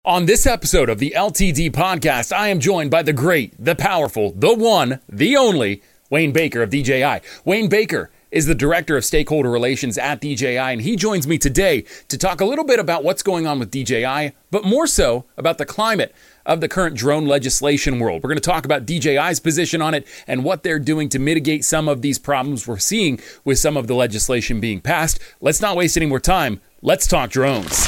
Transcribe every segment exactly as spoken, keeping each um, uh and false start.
On this episode of the L T D podcast, I am joined by the great, the powerful, the one, the only, Wayne Baker of D J I. Wayne Baker is the Director of Stakeholder Relations at D J I, and he joins me today to talk a little bit about what's going on with D J I, but more so about the climate of the current drone legislation world. We're going to talk about D J I's position on it and what they're doing to mitigate some of these problems we're seeing with some of the legislation being passed. Let's not waste any more time. Let's talk drones.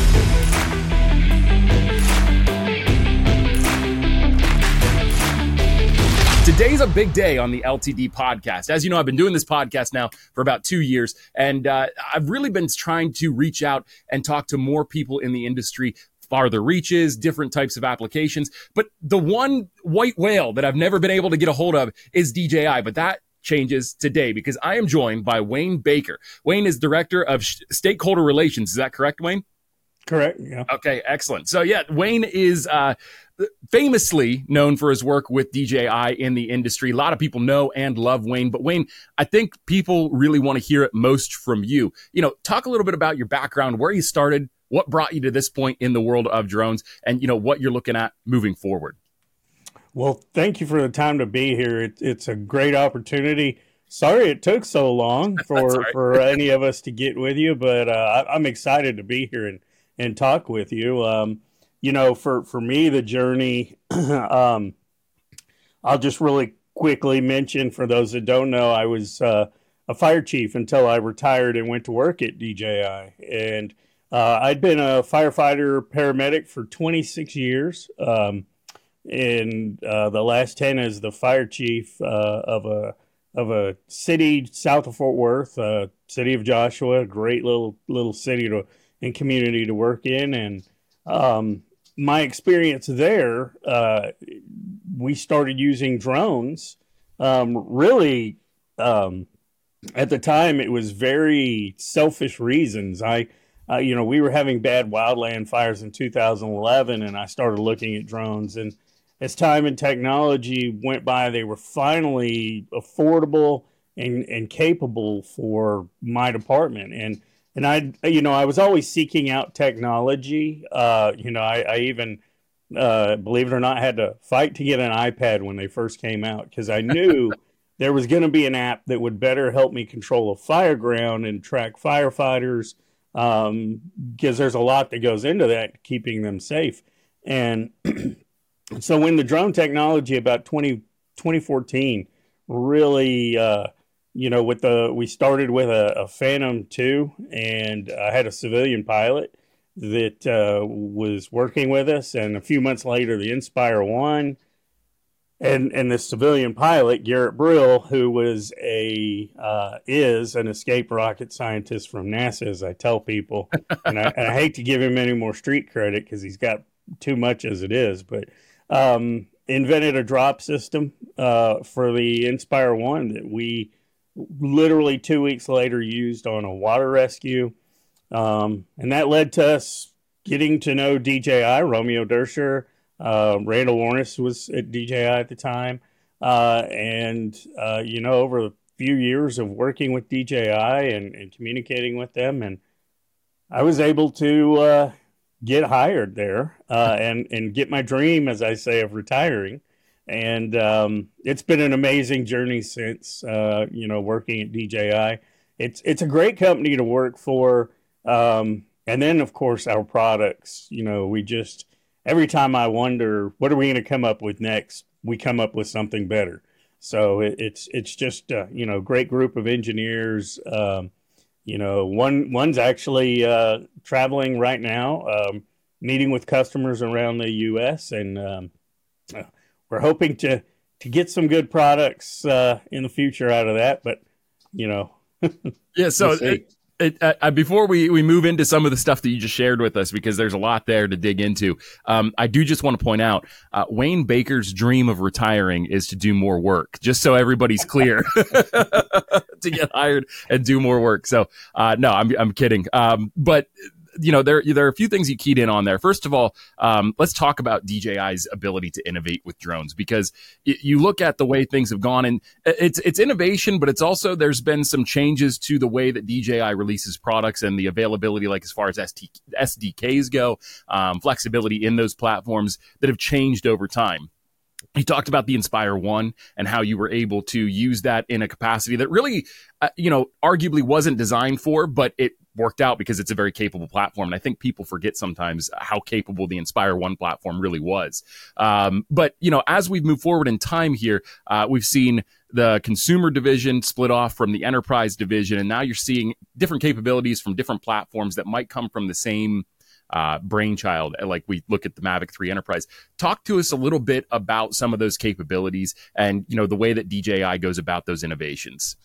Today's a big day on the L T D podcast. As you know, I've been doing this podcast now for about two years, and uh, I've really been trying to reach out and talk to more people in the industry, farther reaches, different types of applications. But the one white whale that I've never been able to get a hold of is D J I, but that changes today because I am joined by Wayne Baker. Wayne is Director of Stakeholder Relations. Is that correct, Wayne? Correct, yeah. Okay, excellent. So yeah, Wayne is uh, famously known for his work with D J I in the industry. A lot of people know and love Wayne, but Wayne, I think people really want to hear it most from you. You know, talk a little bit about your background, where you started, what brought you to this point in the world of drones, and, you know, what you're looking at moving forward. Well, thank you for the time to be here. It, it's a great opportunity. Sorry it took so long for, right. for any of us to get with you, but uh, I, I'm excited to be here and, and talk with you. Um, you know, for, for me, the journey, um, I'll just really quickly mention for those that don't know, I was uh, a fire chief until I retired and went to work at D J I. And uh, I'd been a firefighter paramedic for twenty-six years. Um, and uh, the last ten as the fire chief uh, of a of a city south of Fort Worth, uh, city of Joshua, a great little little city to and community to work in. And um, my experience there, uh, we started using drones. Um, really, um, at the time, it was very selfish reasons. I, uh, you know, we were having bad wildland fires in two thousand eleven, and I started looking at drones. And as time and technology went by, they were finally affordable and, and capable for my department. And And I, you know, I was always seeking out technology. Uh, you know, I, I even, uh, believe it or not, had to fight to get an iPad when they first came out because I knew there was going to be an app that would better help me control a fire ground and track firefighters um, because there's a lot that goes into that, keeping them safe. And so when the drone technology about twenty, twenty fourteen really uh, you know, with the, we started with a, a Phantom two, and I had a civilian pilot that uh, was working with us. And a few months later, the Inspire one, and and the civilian pilot, Garrett Brill, who was a, uh, is an escaped rocket scientist from NASA, as I tell people. And I, and I hate to give him any more street credit because he's got too much as it is, but um, invented a drop system uh, for the Inspire one that we literally two weeks later used on a water rescue. Um, and that led to us getting to know D J I. Romeo Dersher, uh, Randall Warnes was at D J I at the time. Uh, and, uh, you know, over a few years of working with D J I and, and communicating with them, and I was able to uh, get hired there uh, and, and get my dream, as I say, of retiring. And um, it's been an amazing journey since, uh, you know, working at D J I. It's it's a great company to work for. Um, and then, of course, our products, you know, we just, every time I wonder, what are we going to come up with next? We come up with something better. So it, it's it's just, uh, you know, great group of engineers. Um, you know, one one's actually uh, traveling right now, um, meeting with customers around the U S, and um, uh, we're hoping to, to get some good products uh, in the future out of that, but you know. Yeah. So we'll it, it, uh, before we, we move into some of the stuff that you just shared with us, because there's a lot there to dig into, um, I do just want to point out uh, Wayne Baker's dream of retiring is to do more work, just so everybody's clear, to get hired and do more work. So uh, no, I'm I'm kidding. Um, but you know, there there are a few things you keyed in on there. First of all, um, let's talk about D J I's ability to innovate with drones, because y- you look at the way things have gone, and it's it's innovation, but it's also there's been some changes to the way that D J I releases products and the availability, like as far as S D Ks go, um, flexibility in those platforms that have changed over time. You talked about the Inspire One and how you were able to use that in a capacity that really, uh, you know, arguably wasn't designed for, but it worked out because it's a very capable platform. And I think people forget sometimes how capable the Inspire One platform really was. Um, but, you know, as we've moved forward in time here, uh, we've seen the consumer division split off from the enterprise division. And now you're seeing different capabilities from different platforms that might come from the same Uh, brainchild, like we look at the Mavic three Enterprise. Talk to us a little bit about some of those capabilities and, you know, the way that D J I goes about those innovations.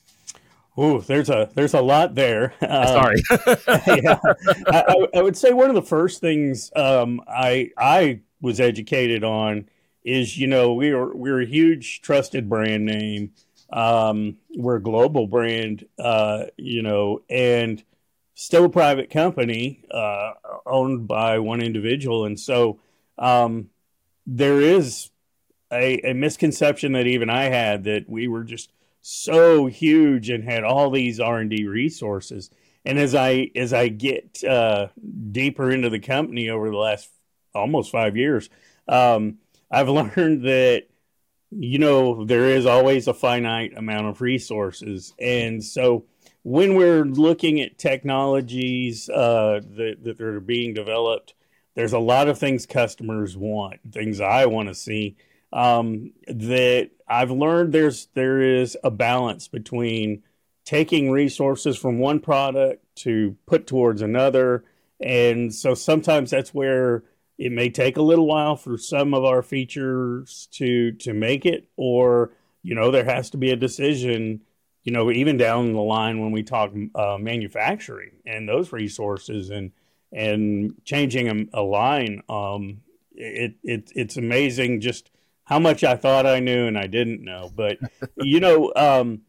Oh, there's a there's a lot there. Um, Sorry. yeah, I, I would say one of the first things um, I I was educated on is, you know, we are we're a huge trusted brand name. Um, we're a global brand, uh, you know, and still a private company uh, owned by one individual. And so um, there is a, a misconception that even I had that we were just so huge and had all these R and D resources. And as I as I get uh, deeper into the company over the last almost five years, um, I've learned that, you know, there is always a finite amount of resources. And so when we're looking at technologies uh, that, that are being developed, there's a lot of things customers want, things I want to see, um, that I've learned there's there is a balance between taking resources from one product to put towards another. And so sometimes that's where it may take a little while for some of our features to to make it, or, you know, there has to be a decision, you know, even down the line when we talk uh, manufacturing and those resources and and changing a, a line. Um, it, it it's amazing just how much I thought I knew and I didn't know. But, you know, um,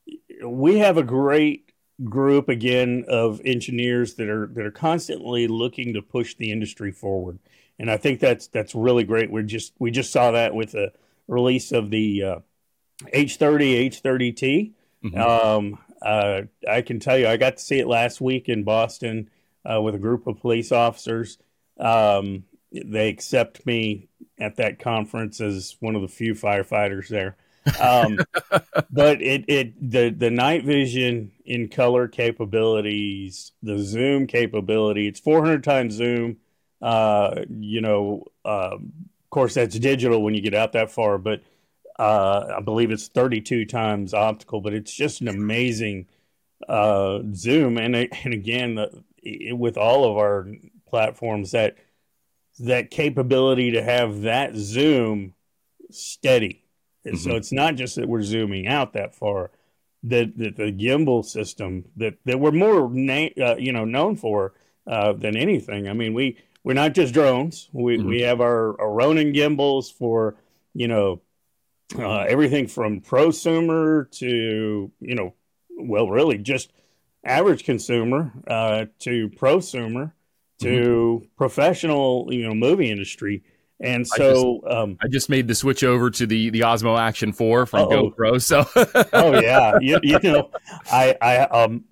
we have a great group, again, of engineers that are that are constantly looking to push the industry forward. And I think that's that's really great. We're just we just saw that with the release of the uh, H thirty, H thirty T. Mm-hmm. Um, uh, I can tell you, I got to see it last week in Boston uh, with a group of police officers. Um, they accept me at that conference as one of the few firefighters there. Um, but it, it the, the night vision in color capabilities, the zoom capability, it's four hundred times zoom. Uh, you know, uh, of course, that's digital when you get out that far, but Uh, I believe it's thirty-two times optical, but it's just an amazing uh, zoom. And and again, the, it, with all of our platforms, that that capability to have that zoom steady. Mm-hmm. So it's not just that we're zooming out that far. That, that the gimbal system that, that we're more na- uh, you know known for uh, than anything. I mean, we we're not just drones. We mm-hmm. we have our, our Ronin gimbals for, you know. Uh, everything from prosumer to, you know, well, really just average consumer uh, to prosumer to mm-hmm. professional, you know, movie industry. And so I just, um, I just made the switch over to the, the Osmo Action four from uh-oh. GoPro. So, oh yeah, you, you know, I, I, um,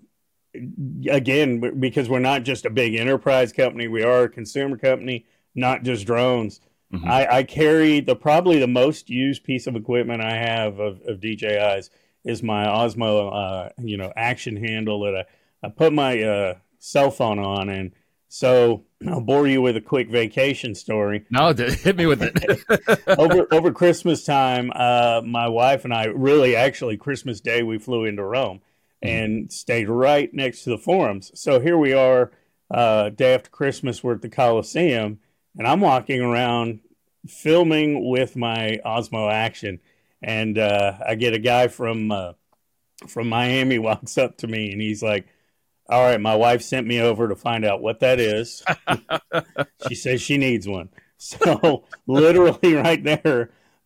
again, because we're not just a big enterprise company, we are a consumer company, not just drones. Mm-hmm. I, I carry the probably the most used piece of equipment I have of, of D J I's is my Osmo, uh, you know, action handle that I, I put my uh, cell phone on. And so I'll bore you with a quick vacation story. No, hit me with it. over over Christmas time, uh, my wife and I, really actually Christmas Day, we flew into Rome mm-hmm. and stayed right next to the forums. So here we are, uh, day after Christmas, we're at the Coliseum. And I'm walking around filming with my Osmo Action, and uh, I get a guy from uh, from Miami walks up to me, and he's like, "All right, my wife sent me over to find out what that is." She says she needs one. So literally right there,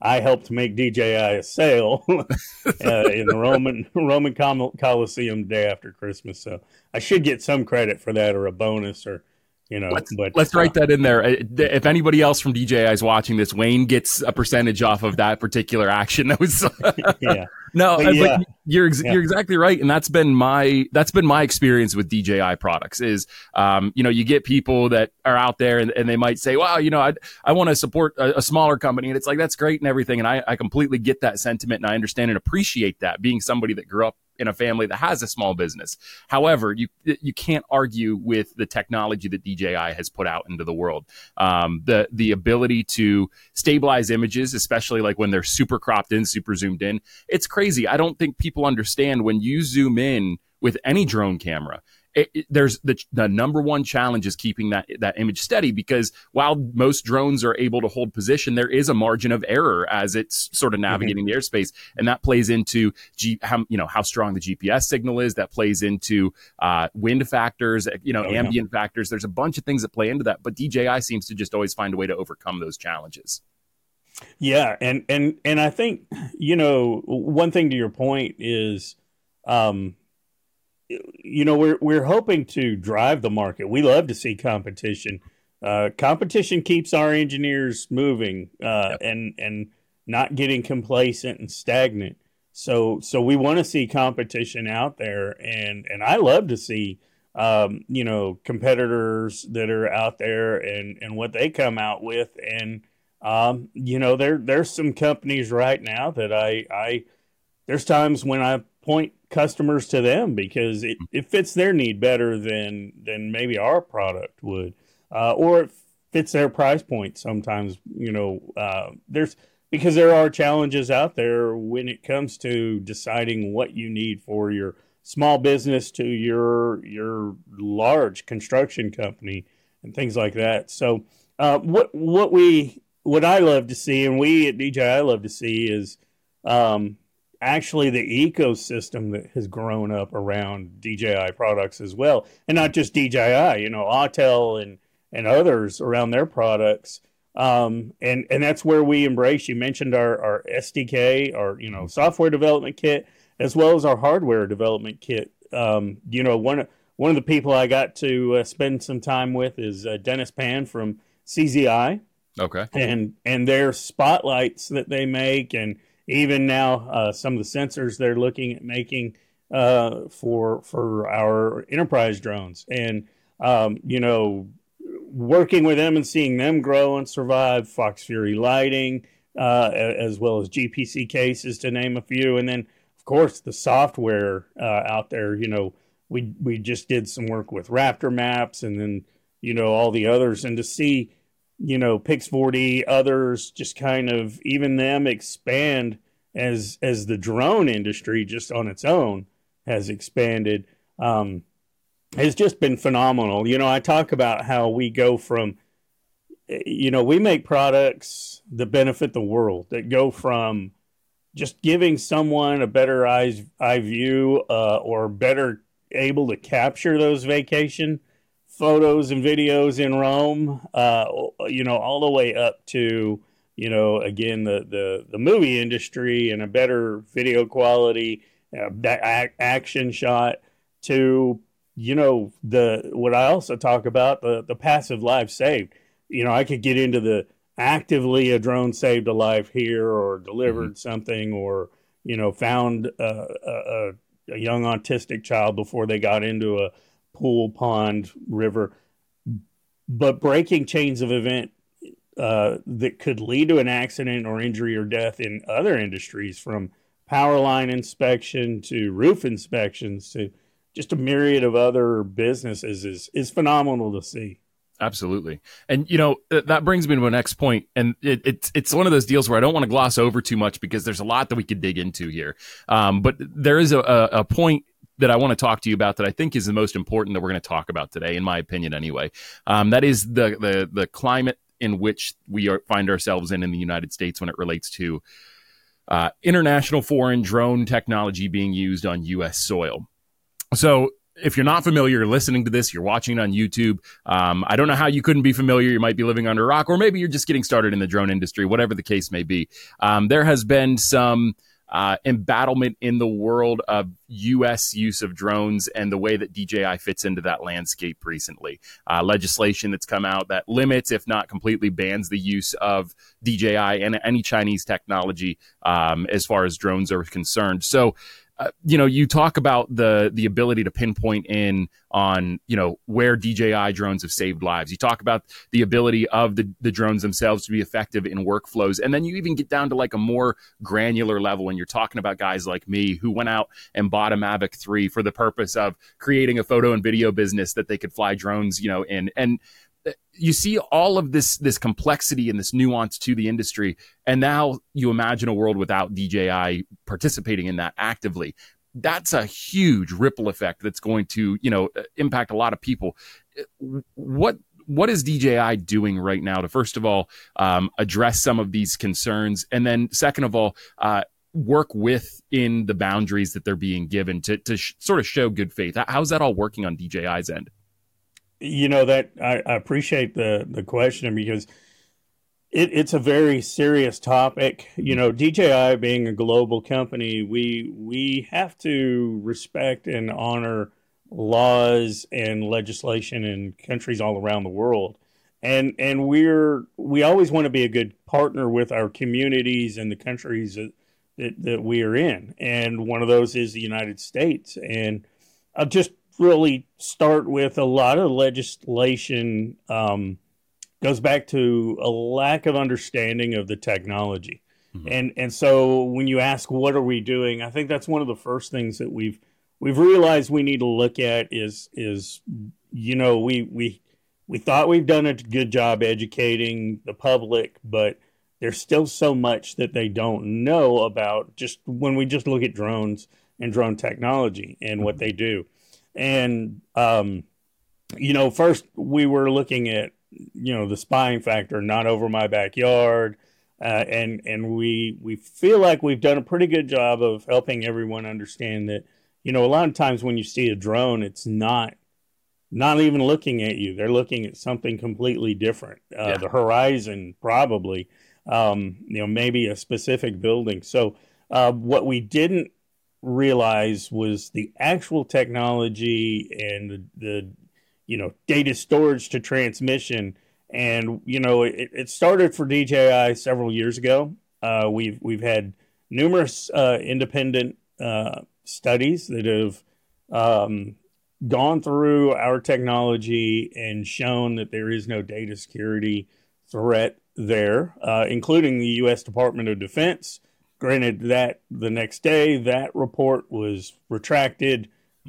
I helped make D J I a sale uh, in the Roman Roman Coliseum the day after Christmas. So I should get some credit for that, or a bonus, or you know. Let's, but let's write that in there. If anybody else from D J I is watching this, Wayne gets a percentage off of that particular action. That was yeah. No, but but yeah. you're ex- yeah. you're exactly right, and that's been my that's been my experience with D J I products. Is um, you know, you get people that are out there and, and they might say, "Well, you know, I I want to support a, a smaller company," and it's like that's great and everything, and I I completely get that sentiment and I understand and appreciate that. Being somebody that grew up in a family that has a small business, however, you you can't argue with the technology that D J I has put out into the world. Um, the the ability to stabilize images, especially like when they're super cropped in, super zoomed in, it's crazy. I don't think people understand when you zoom in with any drone camera. It, it, there's the the number one challenge is keeping that that image steady, because while most drones are able to hold position, there is a margin of error as it's sort of navigating mm-hmm. the airspace, and that plays into G, how you know how strong the G P S signal is. That plays into uh, wind factors, you know, oh, ambient yeah. factors. There's a bunch of things that play into that, but D J I seems to just always find a way to overcome those challenges. Yeah, and and and I think, you know, one thing to your point is, um, you know, we're we're hoping to drive the market. We love to see competition. Uh, competition keeps our engineers moving uh, yep. and and not getting complacent and stagnant. So so we want to see competition out there, and and I love to see, um, you know, competitors that are out there and and what they come out with. And Um, you know, there there's some companies right now that I, I there's times when I point customers to them because it, it fits their need better than than maybe our product would, uh, or it fits their price point. Sometimes, you know, uh, there's because there are challenges out there when it comes to deciding what you need for your small business to your your large construction company and things like that. So, uh, what what we What I love to see, and we at D J I love to see, is um, actually the ecosystem that has grown up around D J I products as well. And not just D J I, you know, Autel and, and others around their products. Um, and, and that's where we embrace. You mentioned our, our S D K, our, you know, software development kit, as well as our hardware development kit. Um, you know, one, one of the people I got to uh, spend some time with is uh, Dennis Pan from C Z I. Okay. And and their spotlights that they make, and even now uh, some of the sensors they're looking at making uh, for for our enterprise drones. And um, you know, working with them and seeing them grow and survive, Fox Fury lighting, uh, as well as G P C cases, to name a few. And then of course the software uh, out there. You know, we we just did some work with Raptor Maps, and then you know all the others, and to see, you know, Pix forty, others, just kind of even them expand as as the drone industry just on its own has expanded, um, has just been phenomenal. You know, I talk about how we go from, you know, we make products that benefit the world, that go from just giving someone a better eye, eye view uh, or better able to capture those vacation photos and videos in Rome, uh, you know, all the way up to, you know, again, the, the, the movie industry and a better video quality, uh, that ac- action shot to, you know, the, what I also talk about, the, the passive lives saved. You know, I could get into the actively a drone saved a life here, or delivered mm-hmm. something, or, you know, found uh, a, a young autistic child before they got into a pool, pond, river. But breaking chains of event uh, that could lead to an accident or injury or death in other industries, from power line inspection to roof inspections to just a myriad of other businesses, is is phenomenal to see. Absolutely. And, you know, that brings me to my next point. And it, it's it's one of those deals where I don't want to gloss over too much, because there's a lot that we could dig into here. Um, but there is a, a, a point that I want to talk to you about that I think is the most important that we're going to talk about today, in my opinion anyway. Um, that is the, the the climate in which we are, find ourselves in in the United States when it relates to uh, international foreign drone technology being used on U S soil. So if you're not familiar, you're listening to this, you're watching it on YouTube. Um, I don't know how you couldn't be familiar. You might be living under a rock, or maybe you're just getting started in the drone industry, whatever the case may be. Um, there has been some uh, embattlement in the world of U S use of drones and the way that D J I fits into that landscape recently. Uh, legislation that's come out that limits, if not completely bans, the use of D J I and any Chinese technology um, as far as drones are concerned. So, Uh, you know, you talk about the the ability to pinpoint in on, you know, where D J I drones have saved lives. You talk about the ability of the, the drones themselves to be effective in workflows. And then you even get down to like a more granular level when you're talking about guys like me who went out and bought a Mavic three for the purpose of creating a photo and video business that they could fly drones, you know, in. And you see all of this this complexity and this nuance to the industry, and now you imagine a world without D J I participating in that actively. That's a huge ripple effect that's going to, you know, impact a lot of people. What what is D J I doing right now to, first of all, um, address some of these concerns, and then second of all, uh, work within the boundaries that they're being given to to sh- sort of show good faith? How's that all working on D J I's end? You know, that I, I appreciate the the question, because it, it's a very serious topic. You know, D J I being a global company, we we have to respect and honor laws and legislation in countries all around the world. And and we're we always want to be a good partner with our communities and the countries that, that, that we are in. And one of those is the United States. And I'll just really start with a lot of legislation um, goes back to a lack of understanding of the technology. Mm-hmm. And and so when you ask, what are we doing? I think that's one of the first things that we've we've realized we need to look at is, is you know, we we we thought we've done a good job educating the public, but there's still so much that they don't know about just when we just look at drones and drone technology and mm-hmm. what they do. And, um, you know, first we were looking at, you know, the spying factor, not over my backyard. Uh, and, and we, we feel like we've done a pretty good job of helping everyone understand that, you know, a lot of times when you see a drone, it's not, not even looking at you. They're looking at something completely different. Uh, yeah. The horizon, probably, um, you know, maybe a specific building. So, uh, what we didn't realize was the actual technology and the, the you know data storage to transmission. And you know it, it started for D J I several years ago. Uh, we've we've had numerous uh, independent uh, studies that have um, gone through our technology and shown that there is no data security threat there, uh, including the U S Department of Defense. Granted, that the next day, that report was retracted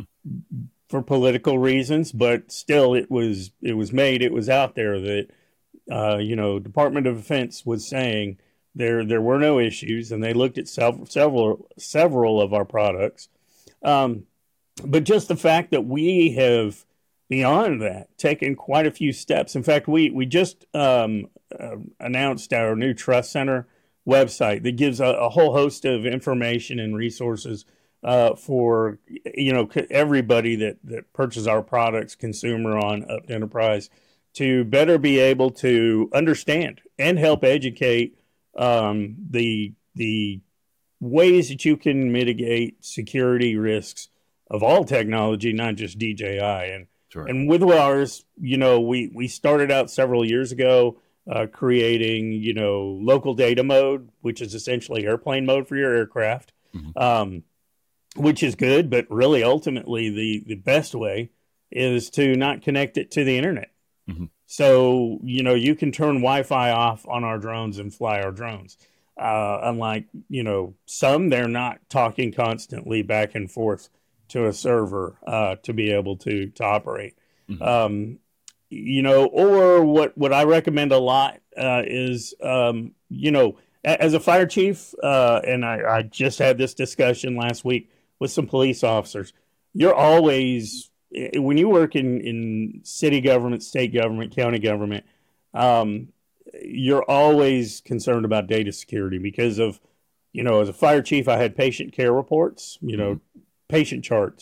for political reasons, but still, it was it was made. It was out there that uh, you know, Department of Defense was saying there there were no issues, and they looked at several several several of our products. Um, but just the fact that we have, beyond that, taken quite a few steps. In fact, we we just um, uh, announced our new Trust Center website that gives a, a whole host of information and resources uh, for, you know, everybody that, that purchases our products, consumer on Up to Enterprise, to better be able to understand and help educate um, the the ways that you can mitigate security risks of all technology, not just D J I. And sure. and with ours, you know, we, we started out several years ago Uh, creating, you know, local data mode, which is essentially airplane mode for your aircraft, mm-hmm. um, which is good, but really ultimately the, the best way is to not connect it to the internet. Mm-hmm. So, you know, you can turn Wi-Fi off on our drones and fly our drones. Uh, unlike, you know, some, they're not talking constantly back and forth to a server uh, to be able to, to operate. Mm-hmm. Um, You know, or what, what I recommend a lot uh, is, um, you know, a, as a fire chief, uh, and I, I just had this discussion last week with some police officers, you're always, when you work in, in city government, state government, county government, um, you're always concerned about data security because of, you know, as a fire chief, I had patient care reports, you know, mm-hmm. patient charts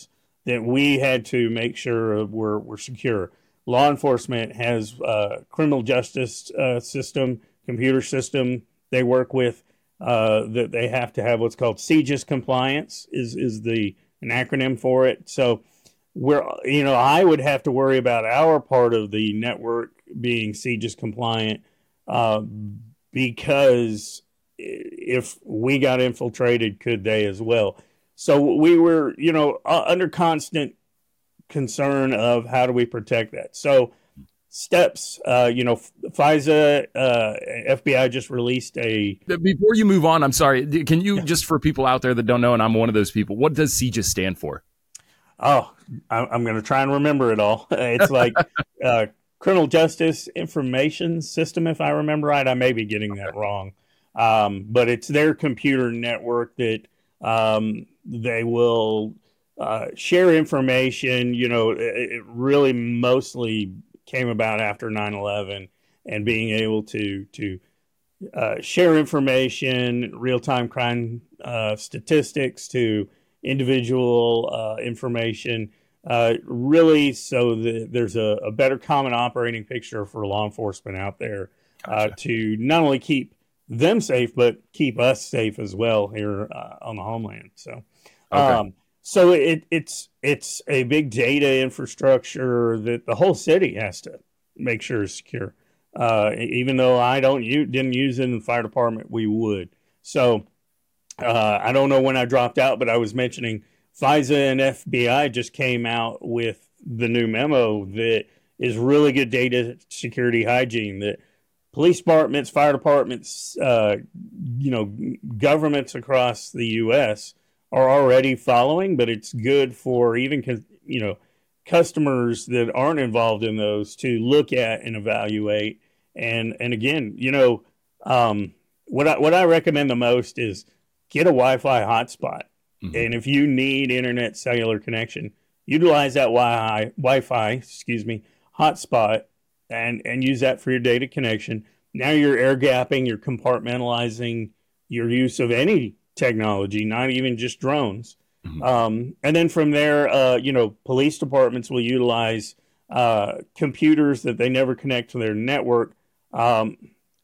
that we had to make sure we're, we're secure. Law enforcement has a criminal justice uh, system, computer system they work with, uh, that they have to have what's called CJIS compliance is, is the an acronym for it. So we're, you know, I would have to worry about our part of the network being CJIS compliant uh, because if we got infiltrated, could they as well? So we were, you know, uh, under constant concern of how do we protect that. So steps, uh, you know, FISA, uh, F B I just released a... Before you move on, I'm sorry, can you, just for people out there that don't know, and I'm one of those people, what does CJIS stand for? Oh, I'm going to try and remember it all. It's like uh, Criminal Justice Information System, if I remember right. I may be getting that wrong. Um, but it's their computer network that um, they will uh, share information. You know, it, it really mostly came about after nine eleven, and being able to to uh, share information, real-time crime uh, statistics to individual uh, information, uh, really so that there's a, a better common operating picture for law enforcement out there uh, Gotcha. to not only keep them safe, but keep us safe as well here uh, on the homeland. So, Okay. um, so it, it's it's a big data infrastructure that the whole city has to make sure is secure. Uh, even though I don't use, didn't use it in the fire department, we would. So uh, I don't know when I dropped out, but I was mentioning FISA and F B I just came out with the new memo that is really good data security hygiene that police departments, fire departments, uh, you know, governments across the U S are already following, but it's good for even, you know, customers that aren't involved in those to look at and evaluate. And, and again, you know, um, what I, what I recommend the most is get a Wi-Fi hotspot. Mm-hmm. And if you need internet cellular connection, utilize that Wi-Fi, Wi-Fi, excuse me, hotspot and, and use that for your data connection. Now you're air gapping, you're compartmentalizing your use of any technology, not even just drones. Mm-hmm. Um, and then from there, uh, you know, police departments will utilize uh, computers that they never connect to their network. Um,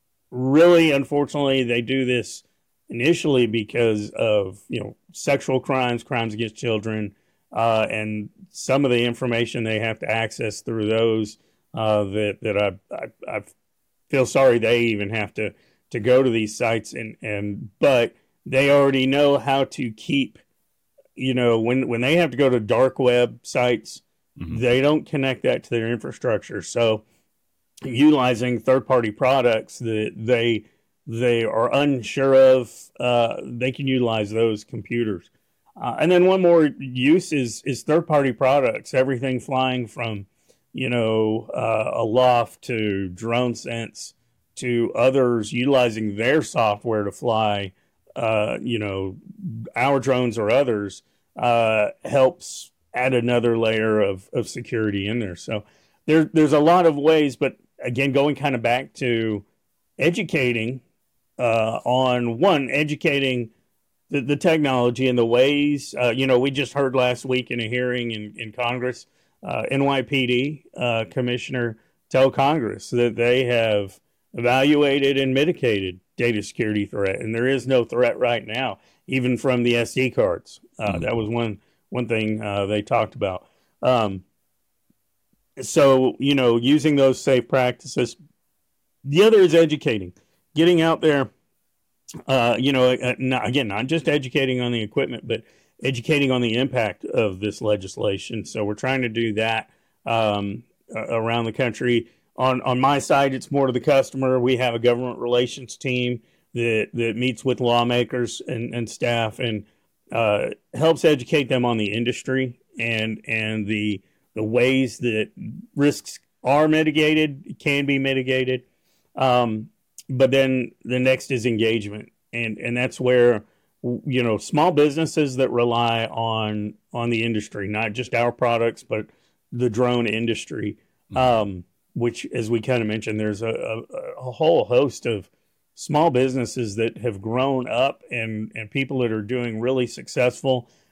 really, unfortunately, they do this initially because of, you know, sexual crimes, crimes against children, uh, and some of the information they have to access through those uh, that that I, I I feel sorry they even have to to go to these sites and and but they already know how to keep, you know, when when they have to go to dark web sites, mm-hmm. they don't connect that to their infrastructure. So utilizing third-party products that they they are unsure of, uh, they can utilize those computers. Uh, and then one more use is is third-party products, everything flying from, you know, uh, Aloft to DroneSense to others utilizing their software to fly, uh, you know, our drones or others, uh, helps add another layer of, of security in there. So there, there's a lot of ways, but again, going kind of back to educating uh, on one, educating the, the technology and the ways, uh, you know, we just heard last week in a hearing in, in Congress, uh, N Y P D uh, commissioner tell Congress that they have evaluated and mitigated data security threat. And there is no threat right now, even from the S D cards. Uh, mm-hmm. That was one, one thing uh, they talked about. Um, so, you know, using those safe practices. The other is educating, getting out there, uh, you know, uh, not, again, not just educating on the equipment, but educating on the impact of this legislation. So we're trying to do that um, around the country. On on my side, it's more to the customer. We have a government relations team that, that meets with lawmakers and, and staff and uh, helps educate them on the industry and and the the ways that risks are mitigated, can be mitigated. Um, but then the next is engagement. And, and that's where, you know, small businesses that rely on, on the industry, not just our products, but the drone industry, um, which, as we kind of mentioned, there's a, a, a whole host of small businesses that have grown up and, and people that are doing really successful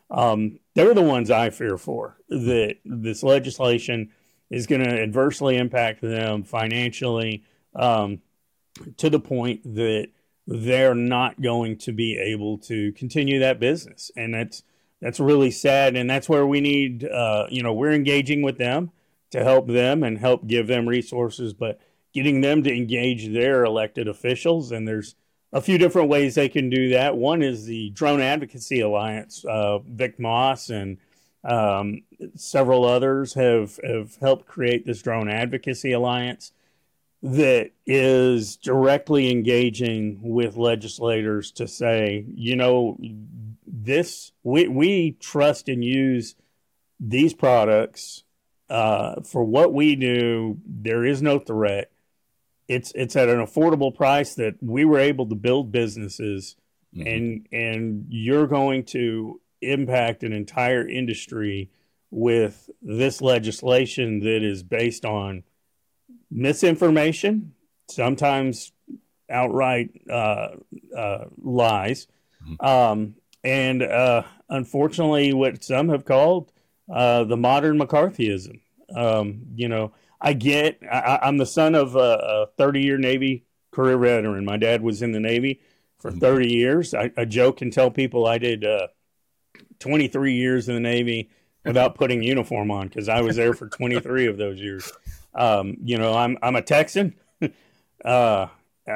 um, they're the ones I fear for, that this legislation is going to adversely impact them financially, um, to the point that they're not going to be able to continue that business. And that's, that's really sad. And that's where we need, uh, you know, we're engaging with them to help them and help give them resources, but getting them to engage their elected officials. And there's a few different ways they can do that. One is the Drone Advocacy Alliance. Uh, Vic Moss and um, several others have, have helped create this Drone Advocacy Alliance that is directly engaging with legislators to say, you know, this, we, we trust and use these products uh, for what we do. There is no threat. It's it's at an affordable price that we were able to build businesses, mm-hmm. and and you're going to impact an entire industry with this legislation that is based on misinformation, sometimes outright uh, uh, lies, mm-hmm. um, and uh, unfortunately, what some have called uh, the modern McCarthyism. Um, you know. I get, I, I'm the son of a, a thirty-year Navy career veteran. My dad was in the Navy for thirty years. I, I joke and tell people I did uh, twenty-three years in the Navy without putting uniform on because I was there for twenty-three of those years. Um, you know, I'm I'm a Texan. uh,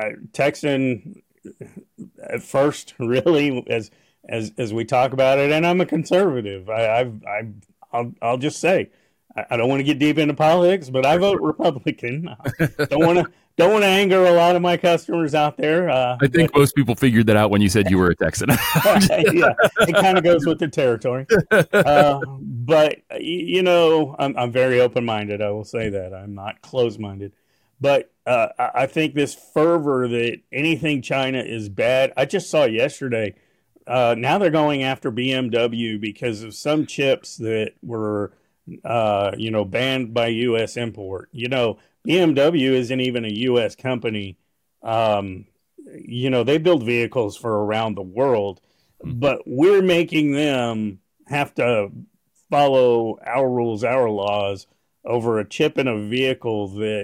Texan at first, really, as as as we talk about it, and I'm a conservative. I, I've I I'll, I'll just say. I don't want to get deep into politics, but I vote Republican. Don't want to don't want to anger a lot of my customers out there. Uh, I think but, most people figured that out when you said you were a Texan. Yeah, it kind of goes with the territory. Uh, but you know, I'm I'm very open minded. I will say that I'm not closed minded. But uh, I think this fervor that anything China is bad. I just saw yesterday. Uh, now they're going after B M W because of some chips that were. Uh, you know, banned by U S import. You know, B M W isn't even a U S company. Um, you know, they build vehicles for around the world, but we're making them have to follow our rules, our laws over a chip in a vehicle that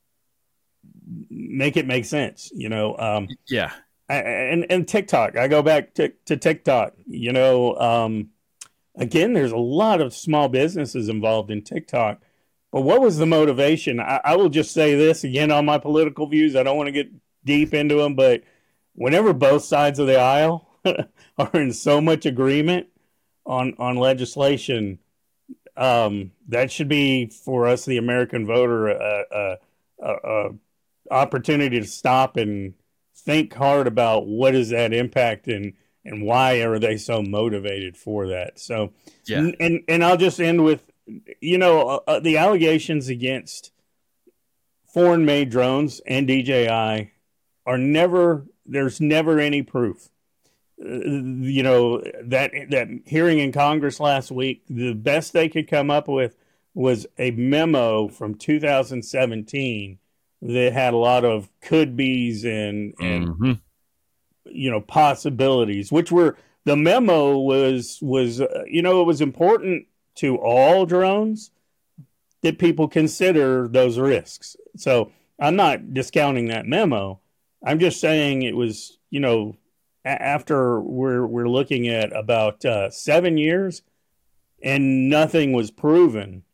make it make sense. You know, um, yeah. And and TikTok. I go back to, to TikTok. You know. Um, Again, there's a lot of small businesses involved in TikTok. But what was the motivation? I, I will just say this again on my political views. I don't want to get deep into them, but whenever both sides of the aisle are in so much agreement on, on legislation, um, that should be for us, the American voter, a, a, a, a opportunity to stop and think hard about what is that impact and And why are they so motivated for that? So, yeah. and and I'll just end with, you know, uh, the allegations against foreign-made drones and D J I are never. There's never any proof. Uh, you know, that that hearing in Congress last week, the best they could come up with was a memo from two thousand seventeen that had a lot of could be's and and. Mm-hmm. you know, possibilities, which were, the memo was, was, uh, you know, it was important to all drones that people consider those risks. So I'm not discounting that memo. I'm just saying it was, you know, a- after we're, we're looking at about uh, seven years and nothing was proven.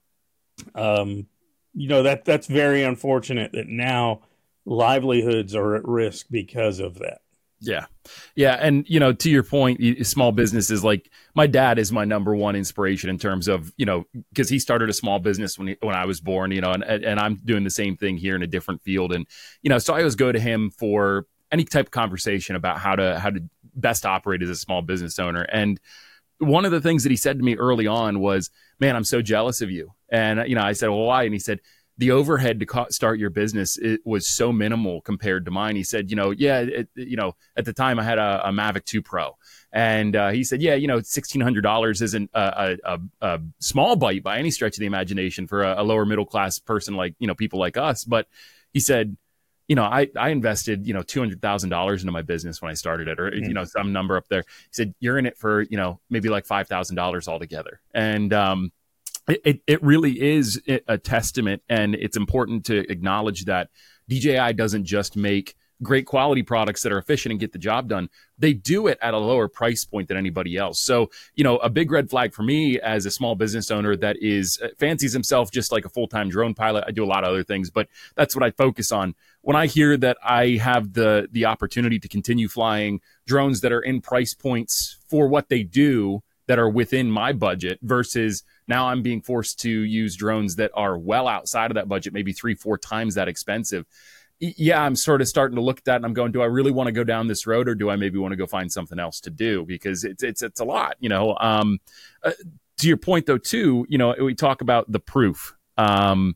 Um, you know, that that's very unfortunate that now livelihoods are at risk because of that. Yeah. Yeah. And, you know, to your point, small businesses, like my dad is my number one inspiration in terms of, you know, because he started a small business when he, when I was born, you know, and, and I'm doing the same thing here in a different field. And, you know, so I always go to him for any type of conversation about how to how to best operate as a small business owner. And one of the things that he said to me early on was, man, I'm so jealous of you. And, you know, I said, well, why? And he said, the overhead to co- start your business, it was so minimal compared to mine. He said, you know, yeah, it, you know, at the time I had a, a Mavic two Pro, and uh, he said, yeah, you know, sixteen hundred dollars isn't a, a, a small bite by any stretch of the imagination for a, a lower middle class person like, you know, people like us. But he said, you know, I, I invested, you know, two hundred thousand dollars into my business when I started it, or, mm. you know, some number up there. He said, you're in it for, you know, maybe like five thousand dollars altogether. And, um, it, it, it really is a testament, and it's important to acknowledge that D J I doesn't just make great quality products that are efficient and get the job done. They do it at a lower price point than anybody else. So, you know, a big red flag for me as a small business owner that is fancies himself just like a full-time drone pilot. I do a lot of other things, but that's what I focus on. When I hear that I have the the opportunity to continue flying drones that are in price points for what they do that are within my budget versus now I'm being forced to use drones that are well outside of that budget, maybe three, four times that expensive. Yeah, I'm sort of starting to look at that and I'm going, do I really want to go down this road, or do I maybe want to go find something else to do? Because it's it's it's a lot, you know. Um, uh, to your point, though, too, you know, we talk about the proof. Um,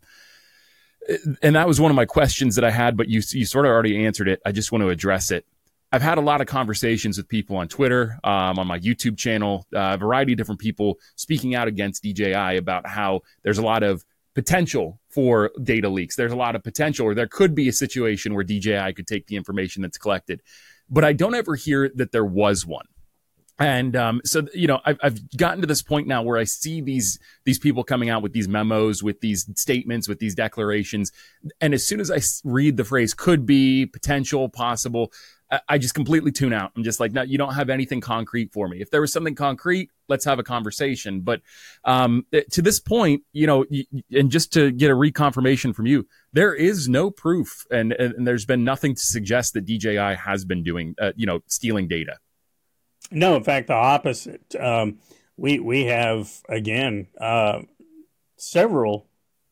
and that was one of my questions that I had, but you you sort of already answered it. I just want to address it. I've had a lot of conversations with people on Twitter, um, on my YouTube channel, uh, a variety of different people speaking out against D J I about how there's a lot of potential for data leaks. There's a lot of potential, or there could be a situation where D J I could take the information that's collected. But I don't ever hear that there was one. And um, so, you know, I've, I've gotten to this point now where I see these these people coming out with these memos, with these statements, with these declarations. And as soon as I read the phrase could be, potential, possible, I just completely tune out. I'm just like, no, you don't have anything concrete for me. If there was something concrete, let's have a conversation. But um, to this point, you know, and just to get a reconfirmation from you, there is no proof, and, and there's been nothing to suggest that D J I has been doing, uh, you know, stealing data. No, in fact, the opposite. Um, we we have again uh, several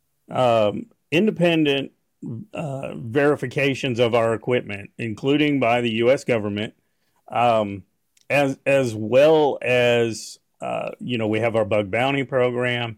um, independent Uh, verifications of our equipment, including by the U S government, um, as as well as uh, you know, we have our bug bounty program.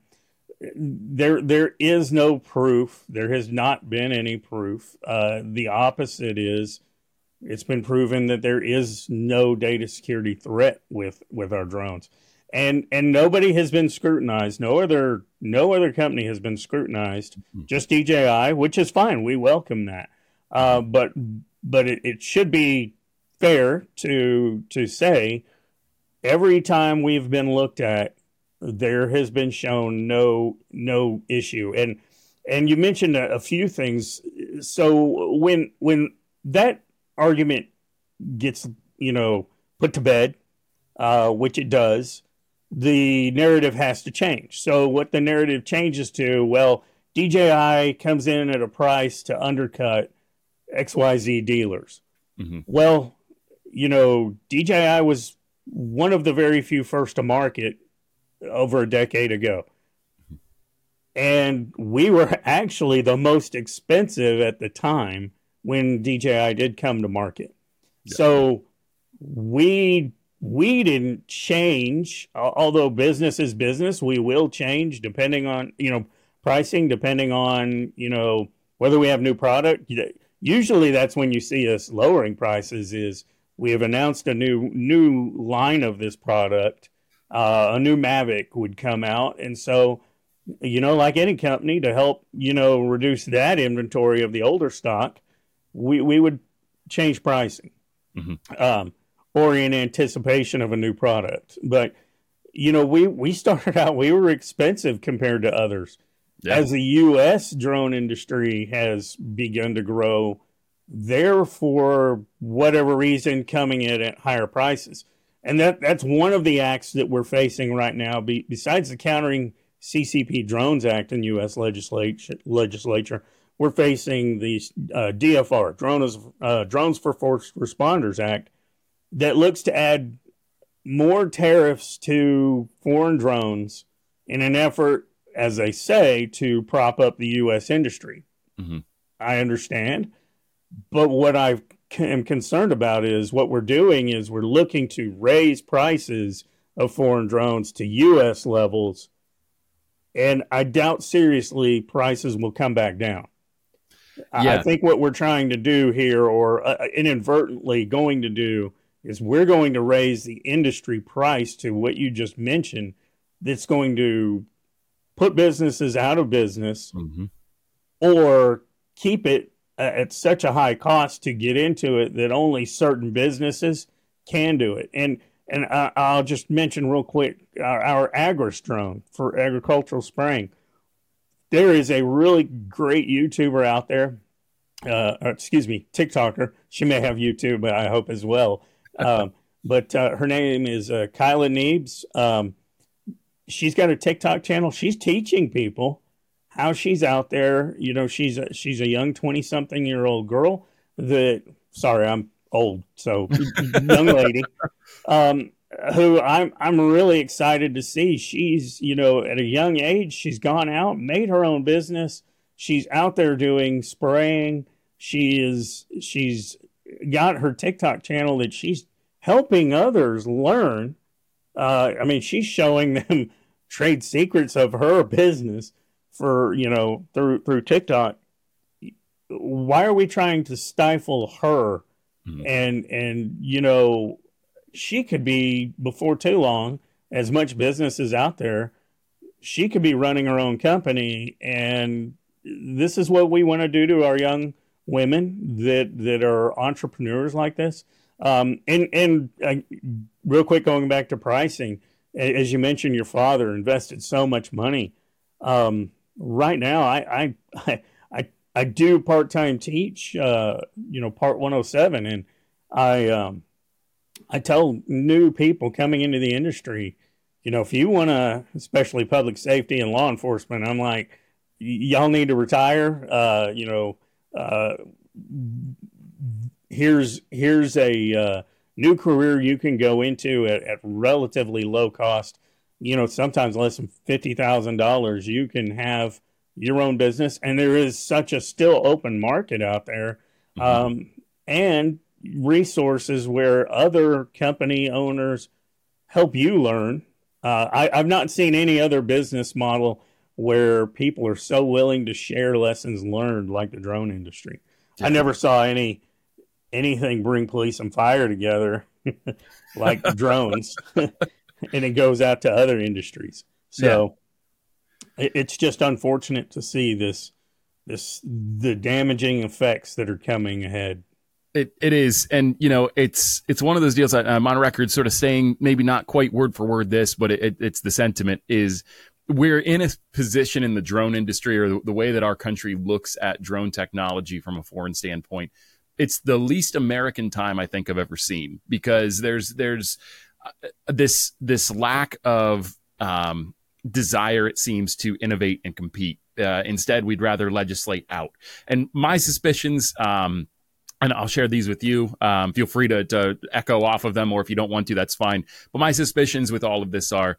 There there is no proof. There has not been any proof. Uh, the opposite is, it's been proven that there is no data security threat with with our drones. And and nobody has been scrutinized. No other no other company has been scrutinized. Just D J I, which is fine. We welcome that. Uh, but but it, it should be fair to to say every time we've been looked at, there has been shown no no issue. And and you mentioned a, a few things. So when when that argument gets, you know, put to bed, uh, which it does, the narrative has to change. So what the narrative changes to, well, D J I comes in at a price to undercut X Y Z dealers. Mm-hmm. Well, you know, D J I was one of the very few first to market over a decade ago. Mm-hmm. And we were actually the most expensive at the time when D J I did come to market. Yeah. So we... We didn't change, although business is business. We will change depending on, you know, pricing, depending on, you know, whether we have new product. Usually that's when you see us lowering prices, is we have announced a new new line of this product. Uh, a new Mavic would come out. And so, you know, like any company, to help, you know, reduce that inventory of the older stock, we, we would change pricing. Mm-hmm. Um or in anticipation of a new product. But, you know, we, we started out, we were expensive compared to others. Yeah. As the U S drone industry has begun to grow, they're, for whatever reason, coming in at higher prices. And that that's one of the acts that we're facing right now. Be, besides the Countering C C P Drones Act in U S legislature, legislature we're facing the uh, D F R, Drones, uh, Drones for First Responders Act, that looks to add more tariffs to foreign drones in an effort, as they say, to prop up the U S industry. Mm-hmm. I understand. But what I am concerned about is what we're doing is we're looking to raise prices of foreign drones to U S levels. And I doubt seriously prices will come back down. Yeah. I think what we're trying to do here, or uh, inadvertently going to do, is we're going to raise the industry price to what you just mentioned. That's going to put businesses out of business, mm-hmm. or keep it at such a high cost to get into it that only certain businesses can do it. And and I, I'll just mention real quick our, our Agris drone for agricultural spraying. There is a really great YouTuber out there, uh, or excuse me, TikToker. She may have YouTube, but I hope as well. Um, but uh, her name is uh, Kyla Neebs. Um, she's got a TikTok channel. She's teaching people how she's out there. You know, she's a, she's a young twenty-something year old girl that, sorry, I'm old, so young lady, um, who I'm I'm really excited to see. She's, you know, at a young age, she's gone out, made her own business. She's out there doing spraying. She is she's got her TikTok channel that she's helping others learn. Uh, I mean, she's showing them trade secrets of her business for, you know, through through TikTok. Why are we trying to stifle her? Mm-hmm. And and you know, she could be, before too long, as much business is out there, she could be running her own company. And this is what we want to do to our young women that that are entrepreneurs like this. Um, and and uh, real quick, going back to pricing, as you mentioned, your father invested so much money. Um, right now, I I I, I do part time teach, uh, you know, Part one oh seven, and I um, I tell new people coming into the industry, you know, if you want to, especially public safety and law enforcement, I'm like, y'all need to retire. Uh, you know, uh, here's here's a uh, new career you can go into at, at relatively low cost. You know, sometimes less than fifty thousand dollars. You can have your own business, and there is such a still open market out there, mm-hmm. um, and resources where other company owners help you learn. Uh, I, I've not seen any other business model where people are so willing to share lessons learned like the drone industry. Yeah. I never saw any anything bring police and fire together like drones, and it goes out to other industries. So yeah. it, it's just unfortunate to see this, this the damaging effects that are coming ahead. It it is, and you know, it's it's one of those deals. I'm on record, sort of saying maybe not quite word for word this, but it, it, it's the sentiment is we're in a position in the drone industry, or the, the way that our country looks at drone technology from a foreign standpoint. It's the least American time I think I've ever seen, because there's there's this this lack of um, desire, it seems, to innovate and compete. Uh, instead, we'd rather legislate out. And my suspicions. Um, And I'll share these with you. Um, feel free to, to echo off of them, or if you don't want to, that's fine. But my suspicions with all of this are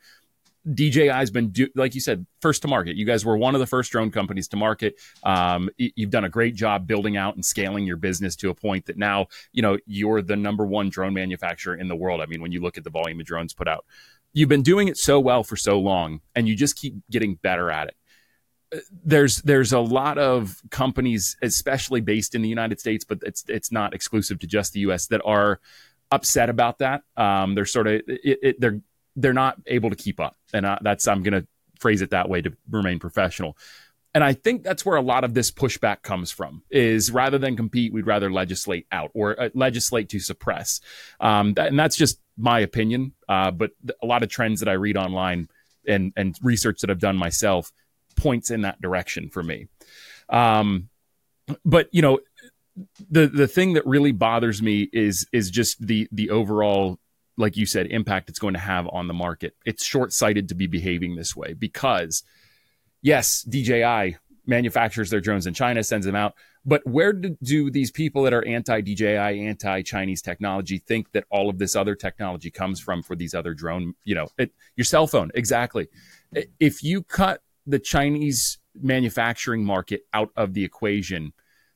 D J I's been, do, like you said, first to market. You guys were one of the first drone companies to market. Um, you've done a great job building out and scaling your business to a point that now, you know, you're the number one drone manufacturer in the world. I mean, when you look at the volume of drones put out, you've been doing it so well for so long, and you just keep getting better at it. There's there's a lot of companies, especially based in the United States, but it's it's not exclusive to just the U S, that are upset about that. Um, they're sort of it, it, they're they're not able to keep up, and uh, that's I'm going to phrase it that way to remain professional. And I think that's where a lot of this pushback comes from. Is rather than compete, we'd rather legislate out, or uh, legislate to suppress. Um, that, and that's just my opinion. Uh, but a lot of trends that I read online and and research that I've done myself points in that direction for me. Um, but you know, the, the thing that really bothers me is, is just the, the overall, like you said, impact it's going to have on the market. It's short-sighted to be behaving this way, because yes, D J I manufactures their drones in China, sends them out. But where do, do these people that are anti-D J I, anti-Chinese technology think that all of this other technology comes from for these other drone, you know, it, your cell phone? Exactly. If you cut the Chinese manufacturing market out of the equation,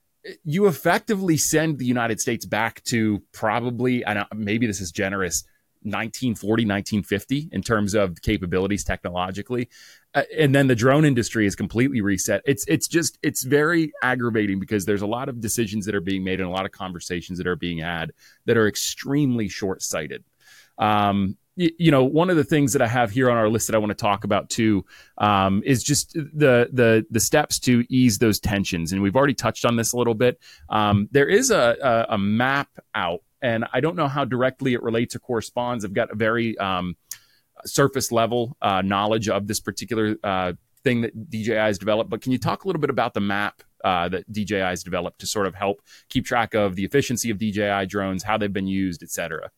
you effectively send the United States back to probably, and maybe this is generous, nineteen forty, nineteen fifty in terms of capabilities technologically. Uh, and then the drone industry is completely reset. It's it's just, it's very aggravating, because there's a lot of decisions that are being made and a lot of conversations that are being had that are extremely short-sighted. Um, you, you know, one of the things that I have here on our list that I want to talk about too um, is just the the the steps to ease those tensions. And we've already touched on this a little bit. Um, there is a, a, a map out, and I don't know how directly it relates or corresponds. I've got a very um, surface level uh, knowledge of this particular uh, thing that D J I has developed. But can you talk a little bit about the map uh, that D J I has developed to sort of help keep track of the efficiency of D J I drones, how they've been used, et cetera?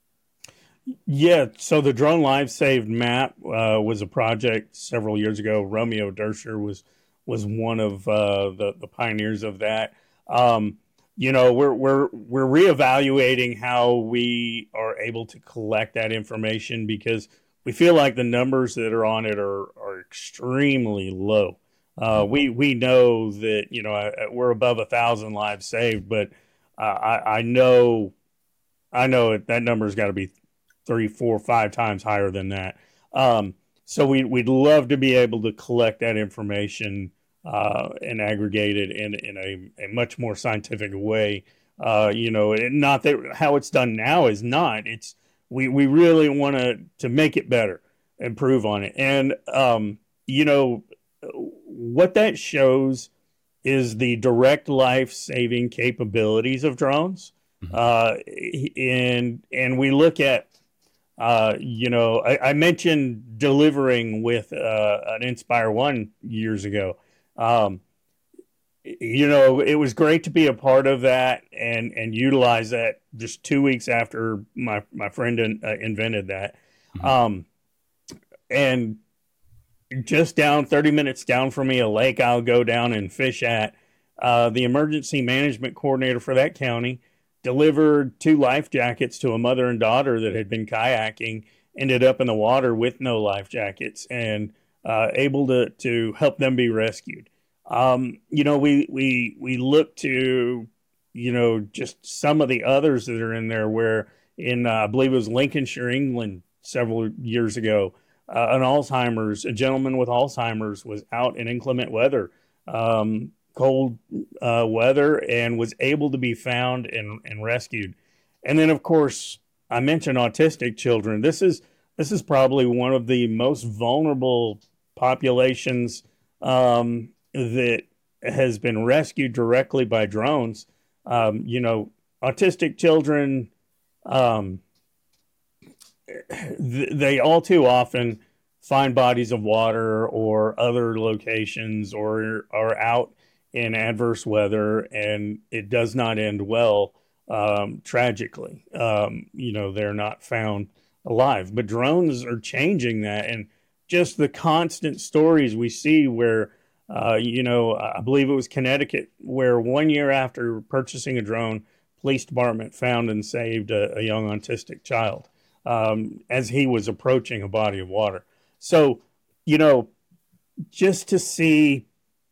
Yeah, so the Drone Life Saved map uh, was a project several years ago. Romeo Dersher was was one of uh, the the pioneers of that. Um, you know, we're we're we're reevaluating how we are able to collect that information because we feel like the numbers that are on it are are extremely low. Uh, we we know that you know we're above a thousand lives saved, but uh, I I know I know that number's got to be three, four, five times higher than that. Um, so we, we'd love to be able to collect that information uh, and aggregate it in, in a, a much more scientific way. Uh, you know, and not that how it's done now is not. It's we, we really want to to make it better, improve on it. And, um, you know, what that shows is the direct life-saving capabilities of drones. Mm-hmm. Uh, and and we look at Uh, you know, I, I mentioned delivering with uh, an Inspire One years ago. Um, you know, it was great to be a part of that and, and utilize that just two weeks after my, my friend in, uh, invented that. Mm-hmm. Um, and just down thirty minutes down from me, a lake I'll go down and fish at, uh, the emergency management coordinator for that county delivered two life jackets to a mother and daughter that had been kayaking, ended up in the water with no life jackets, and uh, able to to help them be rescued. Um, you know, we we we look to, you know, just some of the others that are in there. Where in uh, I believe it was Lincolnshire, England, several years ago, uh, an Alzheimer's, a gentleman with Alzheimer's was out in inclement weather. Um, cold uh, weather and was able to be found and, and rescued. And then, of course, I mentioned autistic children. This is this is probably one of the most vulnerable populations um, that has been rescued directly by drones. Um, you know, autistic children, um, th- they all too often find bodies of water or other locations or are out in adverse weather, and it does not end well, um, tragically. Um, you know, they're not found alive. But drones are changing that, and just the constant stories we see where, uh, you know, I believe it was Connecticut, where one year after purchasing a drone, police department found and saved a, a young autistic child um, as he was approaching a body of water. So, you know, just to see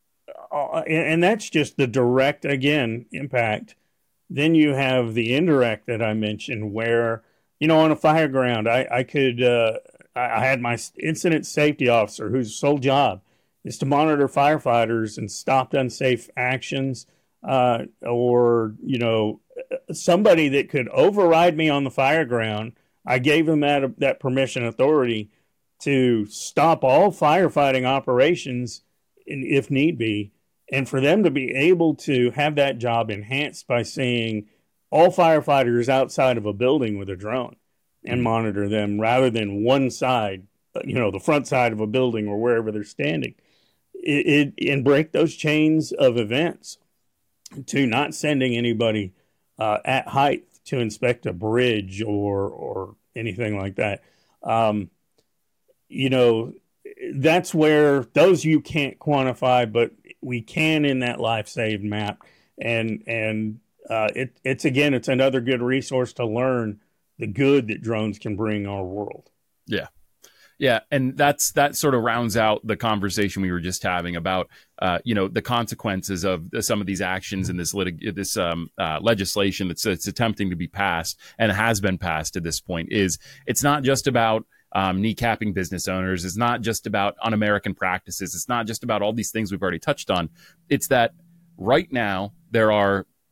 Uh, and that's just the direct, again, impact. Then you have the indirect that I mentioned where, you know, on a fire ground, I, I could, uh, I had my incident safety officer whose sole job is to monitor firefighters and stop unsafe actions uh, or, you know, somebody that could override me on the fire ground. I gave him that, that permission authority to stop all firefighting operations if need be. And for them to be able to have that job enhanced by seeing all firefighters outside of a building with a drone and monitor them rather than one side, you know, the front side of a building or wherever they're standing, it, it and break those chains of events to not sending anybody uh, at height to inspect a bridge or or anything like that. Um, you know, that's where those you can't quantify, but we can in that life saved map. And, and uh, it, it's, again, it's another good resource to learn the good that drones can bring our world. Yeah. Yeah. And that's, that sort of rounds out the conversation we were just having about, uh, you know, the consequences of some of these actions in this litig- this um, uh, legislation that's, that's attempting to be passed and has been passed to this point. Is it's not just about um, kneecapping business owners. It's not just about un-American practices. It's not just about all these things we've already touched on. It's that right now there are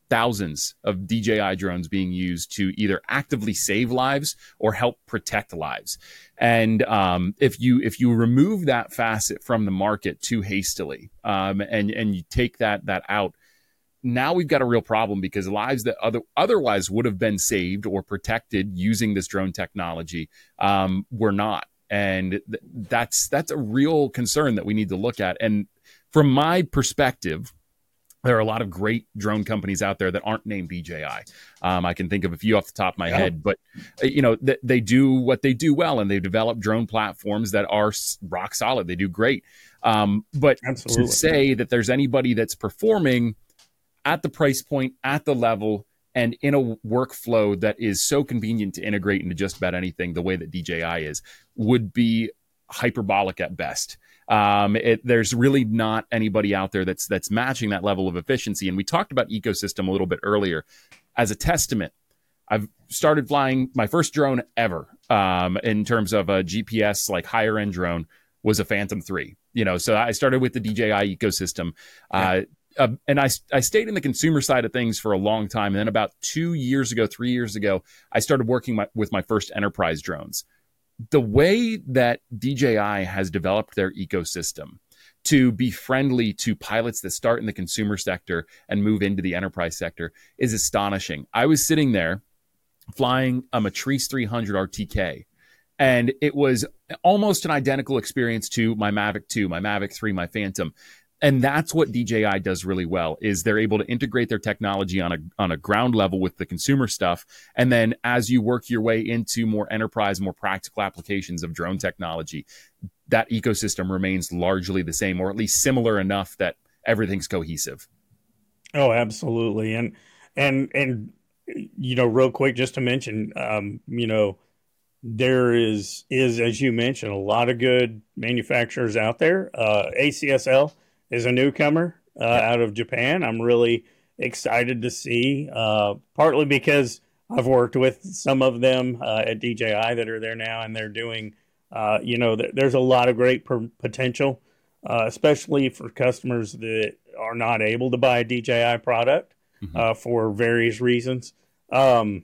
thousands of D J I drones being used to either actively save lives or help protect lives. And um, if you if you remove that facet from the market too hastily, um, and and you take that that out, now we've got a real problem, because lives that other, otherwise would have been saved or protected using this drone technology um, were not. And th- that's that's a real concern that we need to look at. And from my perspective, there are a lot of great drone companies out there that aren't named D J I. Um, I can think of a few off the top of my yeah. head, but you know th- they do what they do well, and they develop drone platforms that are rock solid. They do great. Um, but Absolutely. To say that there's anybody that's performing at the price point, at the level, and in a workflow that is so convenient to integrate into just about anything the way that D J I is, would be hyperbolic at best. Um, it, there's really not anybody out there that's that's matching that level of efficiency. And we talked about ecosystem a little bit earlier. As a testament, I've started flying my first drone ever um, in terms of a G P S, like higher end drone, was a Phantom three. You know, so I started with the D J I ecosystem. Uh, Uh, and I, I stayed in the consumer side of things for a long time. And then about two years ago, three years ago, I started working my, with my first enterprise drones. The way that D J I has developed their ecosystem to be friendly to pilots that start in the consumer sector and move into the enterprise sector is astonishing. I was sitting there flying a Matrice three hundred R T K, and it was almost an identical experience to my Mavic two, my Mavic three, my Phantom. And that's what D J I does really well, is they're able to integrate their technology on a on a ground level with the consumer stuff. And then as you work your way into more enterprise, more practical applications of drone technology, that ecosystem remains largely the same, or at least similar enough that everything's cohesive. Oh, absolutely. And, and, and, you know, real quick, just to mention, um, you know, there is, is, as you mentioned, a lot of good manufacturers out there. Uh, A C S L is a newcomer uh, yeah. out of Japan. I'm really excited to see, uh, partly because I've worked with some of them uh, at D J I that are there now, and they're doing, uh, you know, th- there's a lot of great per- potential, uh, especially for customers that are not able to buy a D J I product mm-hmm. uh, for various reasons. Um,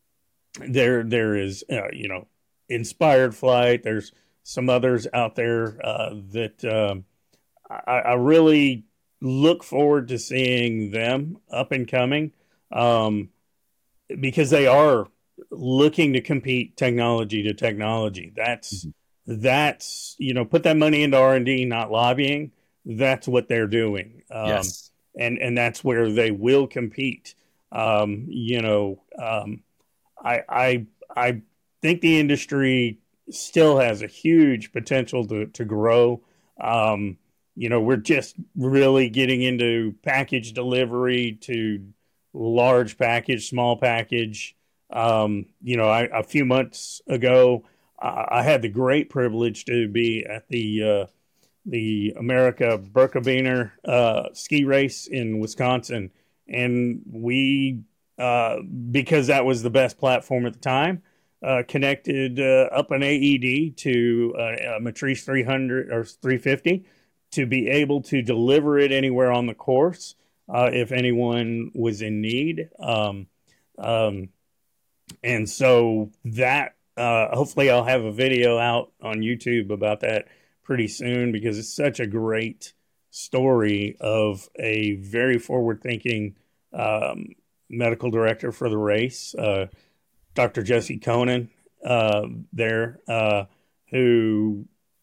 there, there is, uh, you know, Inspired Flight. There's some others out there uh, that, um, I, I really look forward to seeing them up and coming um, because they are looking to compete technology to technology. That's, mm-hmm. that's, you know, put that money into R and D, not lobbying. That's what they're doing. Um, yes. And, and that's where they will compete. Um, you know, um, I, I, I think the industry still has a huge potential to, to grow. Um, You know, we're just really getting into package delivery to large package, small package. Um, you know, I, a few months ago, I, I had the great privilege to be at the uh, the America Birkebeiner uh, ski race in Wisconsin, and we, uh, because that was the best platform at the time, uh, connected uh, up an A E D to uh, a Matrice three hundred or three fifty. To be able to deliver it anywhere on the course uh, if anyone was in need. Um, um, and so that, uh, hopefully I'll have a video out on YouTube about that pretty soon, because it's such a great story of a very forward-thinking um, medical director for the race, uh, Doctor Jesse Conan uh, there, uh, who...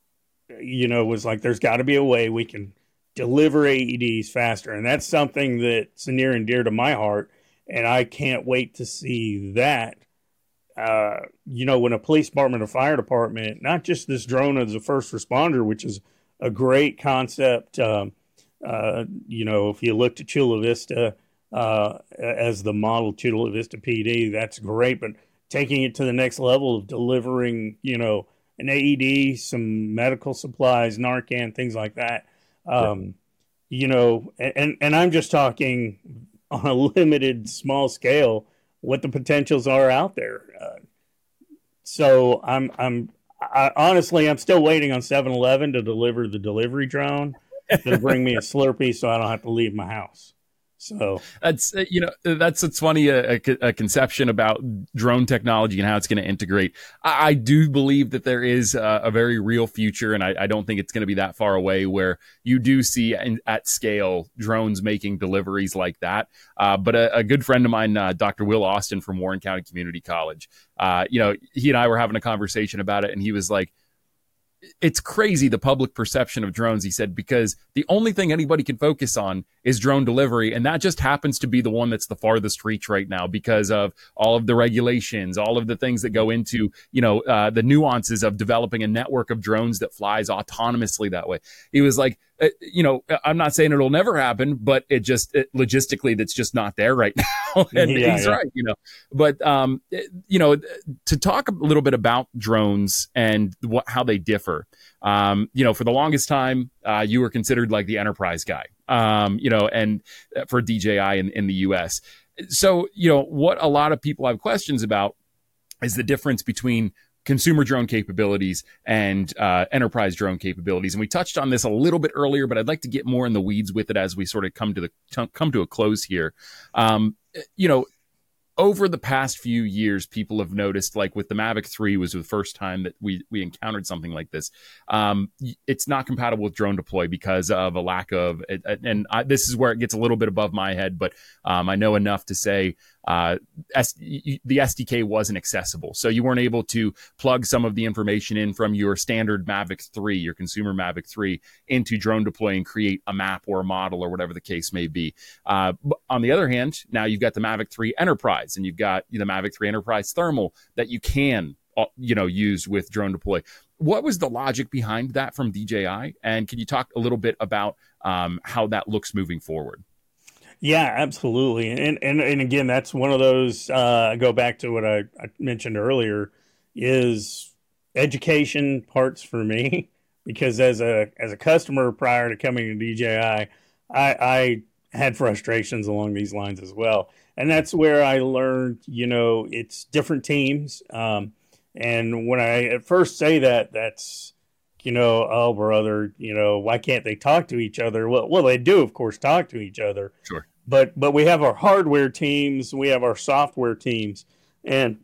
you know, was like, there's got to be a way we can deliver A E Ds faster. And that's something that's near and dear to my heart. And I can't wait to see that, uh, you know, when a police department or fire department, not just this drone as a first responder, which is a great concept. Um, uh, you know, if you looked at Chula Vista uh, as the model Chula Vista P D, that's great. But taking it to the next level of delivering, you know, an A E D, some medical supplies, Narcan, things like that. Um, yeah. You know, and, and I'm just talking on a limited, small scale, what the potentials are out there. Uh, so I'm, I'm, I, honestly, I'm still waiting on seven eleven to deliver the delivery drone to bring me a Slurpee so I don't have to leave my house. So that's, uh, you know, that's, it's funny, a, a, a conception about drone technology and how it's going to integrate. I, I do believe that there is a, a very real future, and I, I don't think it's going to be that far away where you do see in, at scale drones making deliveries like that. Uh, but a, a good friend of mine, uh, Doctor Will Austin from Warren County Community College, uh, you know, he and I were having a conversation about it, and he was like, it's crazy, the public perception of drones, he said, because the only thing anybody can focus on is drone delivery. And that just happens to be the one that's the farthest reach right now because of all of the regulations, all of the things that go into, you know, uh, the nuances of developing a network of drones that flies autonomously that way. He was like, uh, you know, I'm not saying it'll never happen, but it just it, logistically, that's just not there right now. And yeah, he's yeah. right, you know, but, um, you know, to talk a little bit about drones and what, how they differ. Um, you know, for the longest time, uh, you were considered like the enterprise guy, um, you know, and for D J I in, in the U S. So, you know, what a lot of people have questions about is the difference between consumer drone capabilities and uh, enterprise drone capabilities. And we touched on this a little bit earlier, but I'd like to get more in the weeds with it as we sort of come to the come to a close here. Um, you know, over the past few years, people have noticed, like with the Mavic three was the first time that we we encountered something like this. Um, it's not compatible with drone deploy because of a lack of, and I, this is where it gets a little bit above my head, but um, I know enough to say uh, S, the S D K wasn't accessible. So you weren't able to plug some of the information in from your standard Mavic three, your consumer Mavic three, into drone deploy and create a map or a model or whatever the case may be. Uh, on the other hand, now you've got the Mavic three Enterprise, and you've got the Mavic three Enterprise Thermal that you can, you know, use with drone deploy. What was the logic behind that from D J I? And can you talk a little bit about um, how that looks moving forward? Yeah, absolutely. And and and again, that's one of those, uh, I go back to what I, I mentioned earlier, is education parts for me, because as a as a customer prior to coming to D J I, I, I had frustrations along these lines as well. And that's where I learned, you know, it's different teams. Um, and when I at first say that, that's, you know, oh, brother, you know, why can't they talk to each other? Well, well, they do, of course, talk to each other. Sure. But but we have our hardware teams, we have our software teams, and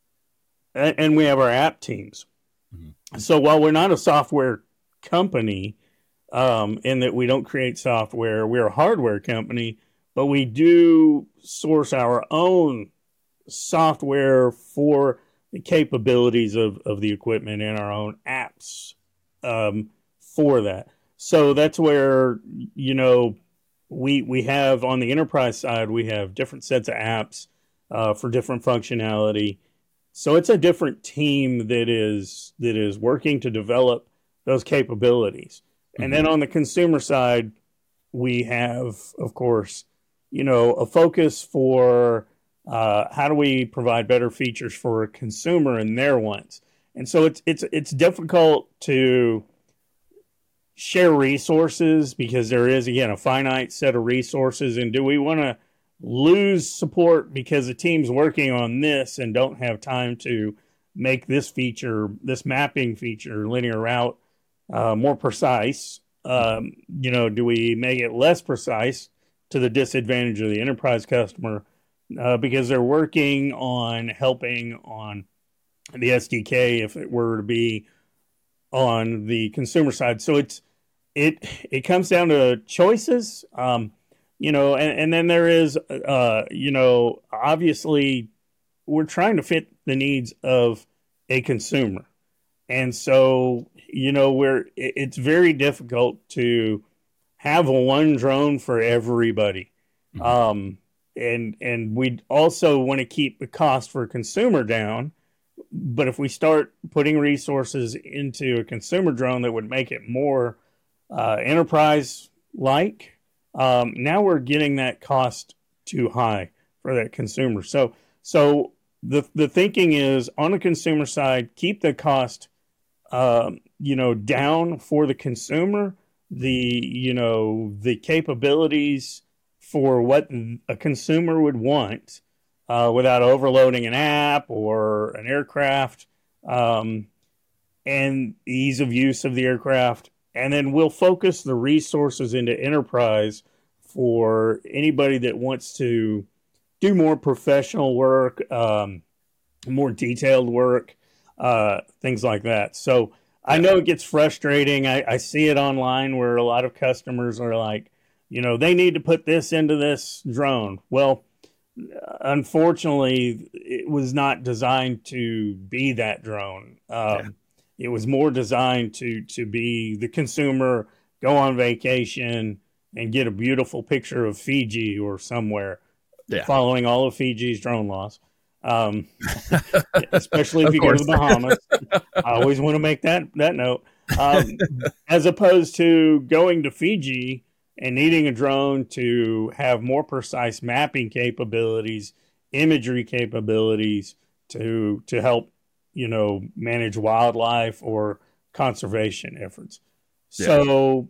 and we have our app teams. Mm-hmm. So while we're not a software company, um, in that we don't create software, we're a hardware company, but we do source our own software for the capabilities of, of the equipment and our own apps um, for that. So that's where, you know, we we have on the enterprise side, we have different sets of apps uh, for different functionality. So it's a different team that is that is working to develop those capabilities. Mm-hmm. And then on the consumer side, we have, of course, you know, a focus for uh, how do we provide better features for a consumer and their wants. And so it's it's it's difficult to share resources because there is, again, a finite set of resources. And do we want to lose support because the team's working on this and don't have time to make this feature, this mapping feature, linear route, uh, more precise? Um, you know, do we make it less precise to the disadvantage of the enterprise customer uh, because they're working on helping on the S D K if it were to be on the consumer side? So it's it it comes down to choices, um, you know, and, and then there is, uh, you know, obviously we're trying to fit the needs of a consumer. And so, you know, we're, it's very difficult to have a one drone for everybody. Mm-hmm. Um, and, and we also want to keep the cost for a consumer down. But if we start putting resources into a consumer drone that would make it more uh, enterprise-like, um, now we're getting that cost too high for that consumer. So, so the the thinking is on the consumer side, keep the cost, um, you know, down for the consumer. The you know the capabilities for what a consumer would want. Uh, without overloading an app or an aircraft, um, and ease of use of the aircraft. And then we'll focus the resources into enterprise for anybody that wants to do more professional work, um, more detailed work, uh, things like that. So I know it gets frustrating. I, I see it online where a lot of customers are like, you know, they need to put this into this drone. Well, unfortunately, it was not designed to be that drone. Um, yeah. It was more designed to to be the consumer, go on vacation and get a beautiful picture of Fiji or somewhere, yeah. following all of Fiji's drone laws. Um, especially if you go to the Bahamas. I always want to make that that note. Um, as opposed to going to Fiji and needing a drone to have more precise mapping capabilities, imagery capabilities to to help, you know, manage wildlife or conservation efforts. Yeah. So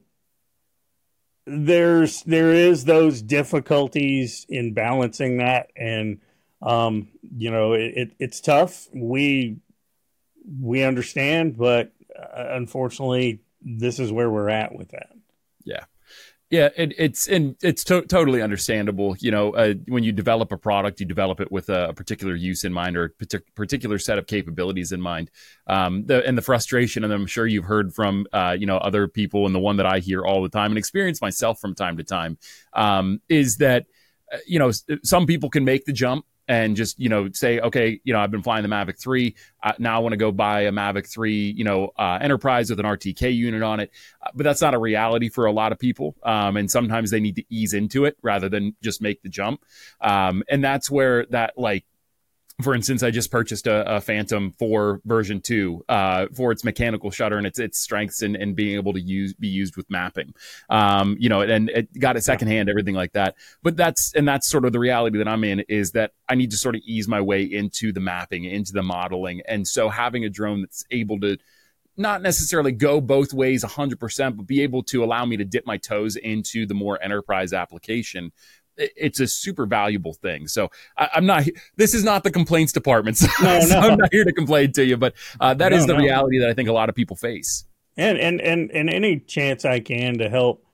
there's there is those difficulties in balancing that, and um, you know, it, it it's tough. We we understand, but uh, unfortunately, this is where we're at with that. Yeah. Yeah, it, it's and it's to- totally understandable. You know, uh, when you develop a product, you develop it with a, a particular use in mind or a partic- particular set of capabilities in mind. Um, the, and the frustration, and I'm sure you've heard from uh, you know other people, and the one that I hear all the time and experience myself from time to time, um, is that uh, you know some people can make the jump and just, you know, say, okay, you know, I've been flying the Mavic three. Uh, now I want to go buy a Mavic three, you know, uh, Enterprise with an R T K unit on it. Uh, but that's not a reality for a lot of people. Um, and sometimes they need to ease into it rather than just make the jump. Um, and that's where that, like, for instance, I just purchased a, a Phantom four version two uh, for its mechanical shutter and its its strengths and, and being able to use be used with mapping. Um, you know, and it got it secondhand, everything like that. But that's and that's sort of the reality that I'm in, is that I need to sort of ease my way into the mapping, into the modeling. And so having a drone that's able to not necessarily go both ways one hundred percent, but be able to allow me to dip my toes into the more enterprise application, it's a super valuable thing. So I, I'm not, this is not the complaints department. So, no, no. so I'm not here to complain to you, but uh, that no, is the no. reality that I think a lot of people face. And, and, and, and any chance I can to help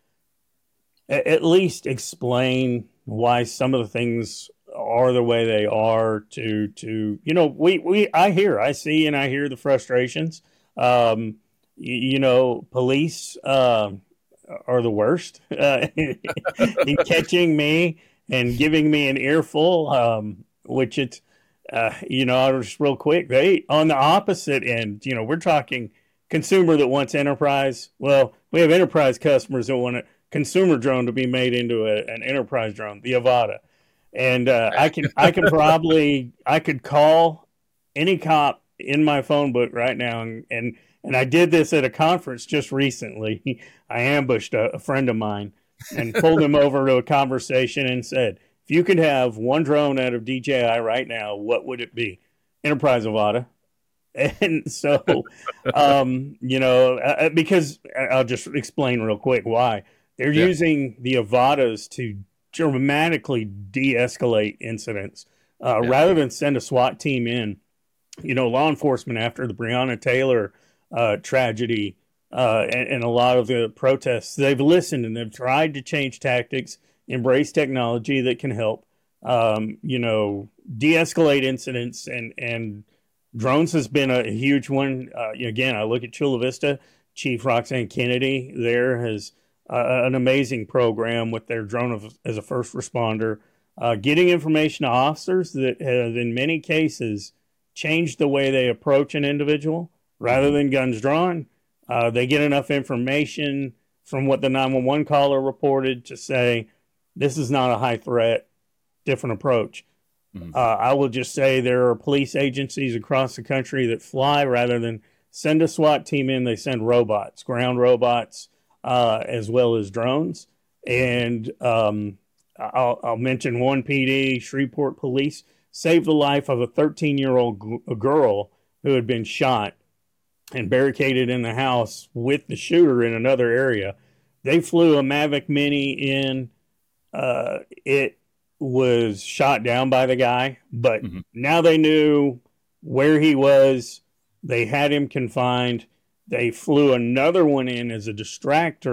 at least explain why some of the things are the way they are to, to, you know, we, we, I hear, I see, and I hear the frustrations. Um, you, you know, police, um, are the worst uh, in catching me and giving me an earful, um, which it's, uh, you know, I'll just real quick, they on the opposite end, you know, we're talking consumer that wants enterprise. Well, we have enterprise customers that want a consumer drone to be made into a, an enterprise drone, the Avata. And uh, I can, I can probably, I could call any cop in my phone book right now and, and And I did this at a conference just recently. I ambushed a, a friend of mine and pulled him over to a conversation and said, if you could have one drone out of D J I right now, what would it be? Enterprise Avata. And so, um, you know, uh, because I'll just explain real quick why. They're yeah. using the Avatas to dramatically de-escalate incidents uh, yeah. rather than send a SWAT team in. You know, law enforcement after the Breonna Taylor Uh, tragedy uh, and, and a lot of the protests, they've listened and they've tried to change tactics, embrace technology that can help, um, you know, de-escalate incidents, and, and drones has been a huge one. Uh, again, I look at Chula Vista, Chief Roxanne Kennedy there has uh, an amazing program with their drone of, as a first responder, uh, getting information to officers that have in many cases changed the way they approach an individual. Rather than guns drawn, uh, they get enough information from what the nine one one caller reported to say, this is not a high threat, different approach. Mm-hmm. Uh, I will just say there are police agencies across the country that fly rather than send a SWAT team in, they send robots, ground robots, uh, as well as drones. And um, I'll, I'll mention one P D, Shreveport Police, saved the life of a thirteen-year-old g- girl who had been shot and barricaded in the house with the shooter in another area. They flew a Mavic Mini in. Uh, it was shot down by the guy, but mm-hmm. now they knew where he was. They had him confined. They flew another one in as a distractor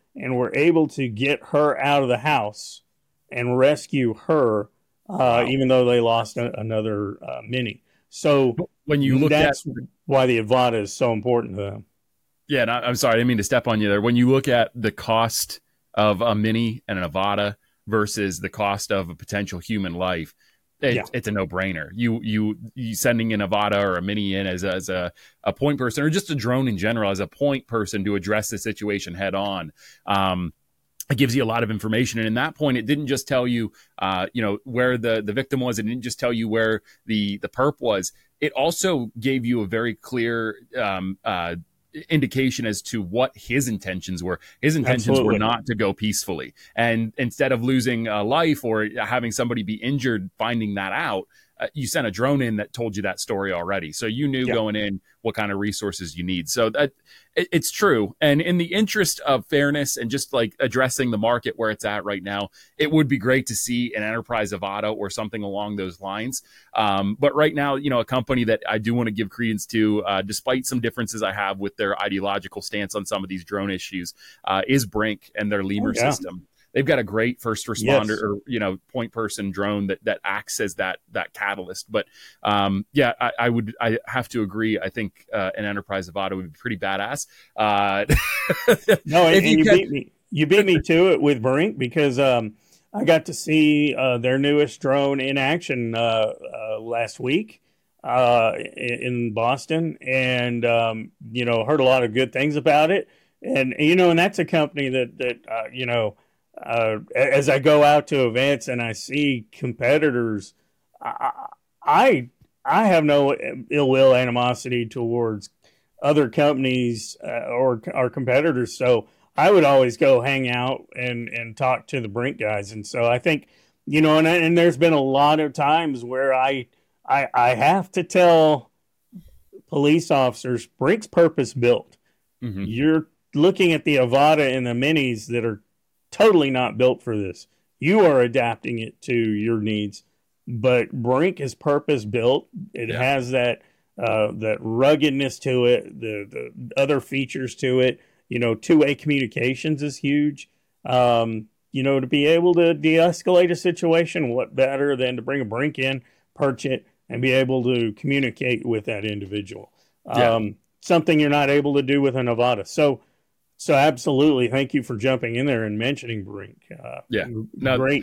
and were able to get her out of the house and rescue her, uh, wow. even though they lost a, another uh, Mini. So when you look that's at why the Avata is so important to them. Yeah, and I, I'm sorry, I didn't mean to step on you there. When you look at the cost of a Mini and an Avata versus the cost of a potential human life, it, yeah. it's a no-brainer. You you you sending an Avata or a Mini in as a, as a a point person, or just a drone in general as a point person to address the situation head on. Um, It gives you a lot of information. And in that point, it didn't just tell you, uh, you know, where the, the victim was. It didn't just tell you where the, the perp was. It also gave you a very clear um, uh, indication as to what his intentions were. His intentions Absolutely. were not to go peacefully. And instead of losing a life or having somebody be injured, finding that out, Uh, you sent a drone in that told you that story already. So you knew yeah. going in what kind of resources you need. So that it, it's true. And in the interest of fairness and just like addressing the market where it's at right now, it would be great to see an Enterprise Avata or something along those lines. Um, but right now, you know, a company that I do want to give credence to, uh, despite some differences I have with their ideological stance on some of these drone issues, uh, is Brink and their Lemur oh, yeah. system. They've got a great first responder yes. or, you know, point person drone that, that acts as that, that catalyst. But um, yeah, I, I would, I have to agree. I think uh, an Enterprise Avata would be pretty badass. Uh, no, and, and you, you could... beat me, you beat me to it with Brink because um, I got to see uh, their newest drone in action uh, uh, last week uh, in Boston, and um, you know, heard a lot of good things about it. And you know, and that's a company that that uh, you know. Uh, as I go out to events and I see competitors, I, I I have no ill will animosity towards other companies uh, or our competitors. So I would always go hang out and, and talk to the Brink guys. And so I think, you know, and, and there's been a lot of times where I, I, I have to tell police officers, Brink's purpose built. Mm-hmm. You're looking at the Avata and the Minis that are totally not built for this. You are adapting it to your needs, but Brink is purpose built. It yeah. has that uh, that ruggedness to it, the the other features to it. You know, two-way communications is huge. Um, you know, to be able to de-escalate a situation, what better than to bring a Brink in, perch it, and be able to communicate with that individual. Yeah. Um, something you're not able to do with an Avata. So. So absolutely, thank you for jumping in there and mentioning Brink. Uh, yeah, no, great.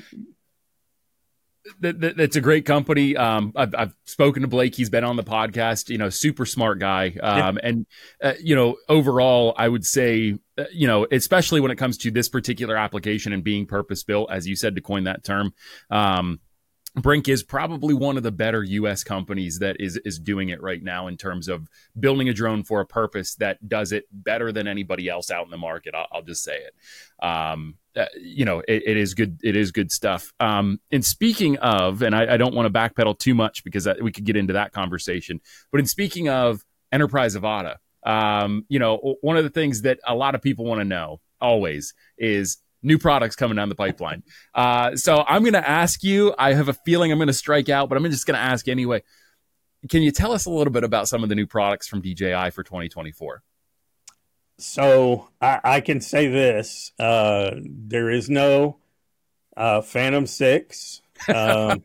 That, that, that's a great company. Um, I've, I've spoken to Blake. He's been on the podcast. You know, super smart guy. Um, yeah. And uh, you know, overall, I would say, uh, you know, especially when it comes to this particular application and being purpose built, as you said, to coin that term. Um, Brink is probably one of the better U S companies that is is doing it right now in terms of building a drone for a purpose that does it better than anybody else out in the market. I'll, I'll just say it. Um, uh, you know, it, it is good. It is good stuff. Um, and speaking of, and I, I don't want to backpedal too much because I, we could get into that conversation. But in speaking of Enterprise Avata, um, you know, one of the things that a lot of people want to know always is new products coming down the pipeline. Uh, so I'm going to ask you, I have a feeling I'm going to strike out, but I'm just going to ask anyway. Can you tell us a little bit about some of the new products from D J I for twenty twenty-four? So I, I can say this, uh, there is no uh, Phantom six. Um,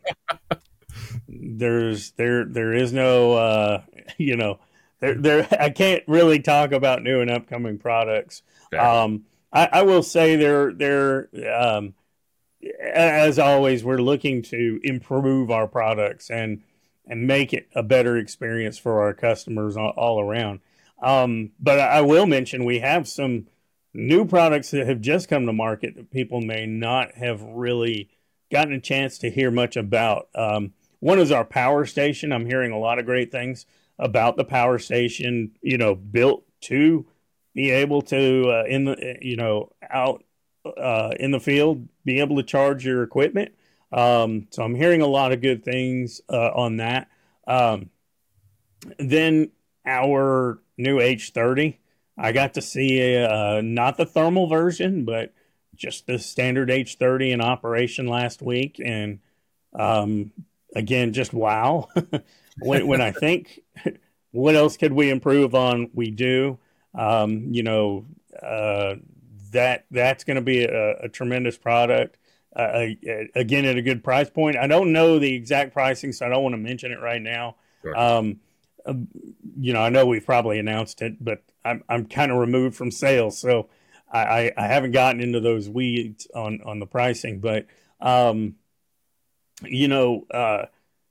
there's, there, there is no, uh, you know, there, there, I can't really talk about new and upcoming products. Um, I, I will say they're, they're um, as always, we're looking to improve our products and and make it a better experience for our customers all, all around. Um, but I will mention we have some new products that have just come to market that people may not have really gotten a chance to hear much about. Um, one is our Power Station. I'm hearing a lot of great things about the Power Station, you know, built to be able to, uh, in the, you know, out uh, in the field, be able to charge your equipment. Um, so I'm hearing a lot of good things uh, on that. Um, then our new H thirty, I got to see uh, not the thermal version, but just the standard H thirty in operation last week. And um, again, just wow. when, when I think, what else could we improve on? We do. Um, you know, uh, that that's going to be a, a tremendous product. Uh, again, at a good price point. I don't know the exact pricing, so I don't want to mention it right now. Sure. Um, uh, you know, I know we've probably announced it, but I'm I'm kind of removed from sales, so I, I, I haven't gotten into those weeds on on the pricing. But um, you know, uh,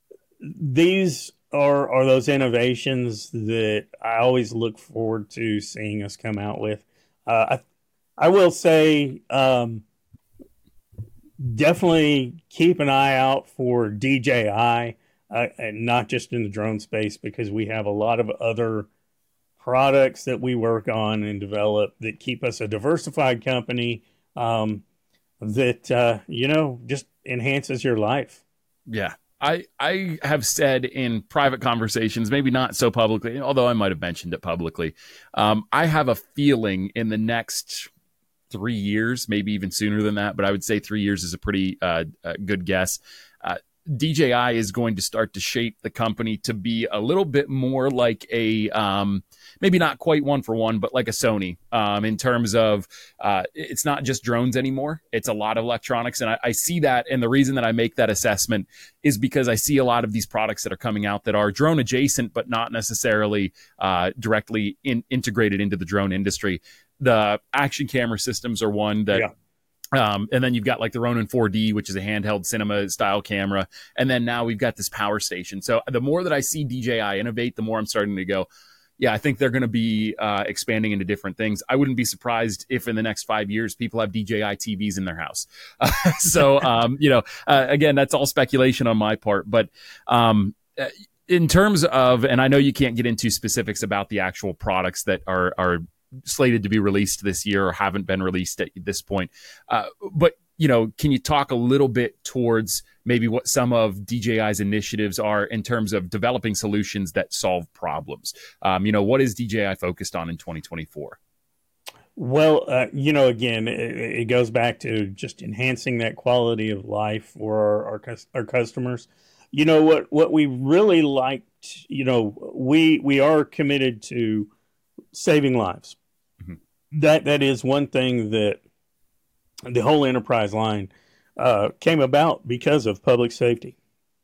these are are those innovations that I always look forward to seeing us come out with. Uh, I I will say. Um, Definitely keep an eye out for D J I, uh, and not just in the drone space, because we have a lot of other products that we work on and develop that keep us a diversified company, um, that, uh, you know, just enhances your life. Yeah. I, I have said in private conversations, maybe not so publicly, although I might have mentioned it publicly. Um, I have a feeling in the next three years, maybe even sooner than that, but I would say three years is a pretty uh, uh, good guess. Uh, D J I is going to start to shape the company to be a little bit more like a, um, maybe not quite one for one, but like a Sony, um, in terms of uh, it's not just drones anymore. It's a lot of electronics. And I, I see that. And the reason that I make that assessment is because I see a lot of these products that are coming out that are drone adjacent, but not necessarily uh, directly in, integrated into the drone industry. The action camera systems are one that, yeah. um, and then you've got like the Ronin four D, which is a handheld cinema style camera. And then now we've got this power station. So the more that I see D J I innovate, the more I'm starting to go, yeah, I think they're going to be uh, expanding into different things. I wouldn't be surprised if in the next five years, people have D J I T Vs in their house. Uh, so, um, you know, uh, again, that's all speculation on my part, but, um, in terms of, and I know you can't get into specifics about the actual products that are, are, slated to be released this year or haven't been released at this point. Uh, but, you know, can you talk a little bit towards maybe what some of D J I's initiatives are in terms of developing solutions that solve problems? Um, you know, what is D J I focused on in twenty twenty-four? Well, uh, you know, again, it, it goes back to just enhancing that quality of life for our, our, our customers. You know, what, what we really liked, you know, we, we are committed to saving lives. That that is one thing that the whole enterprise line uh, came about because of public safety.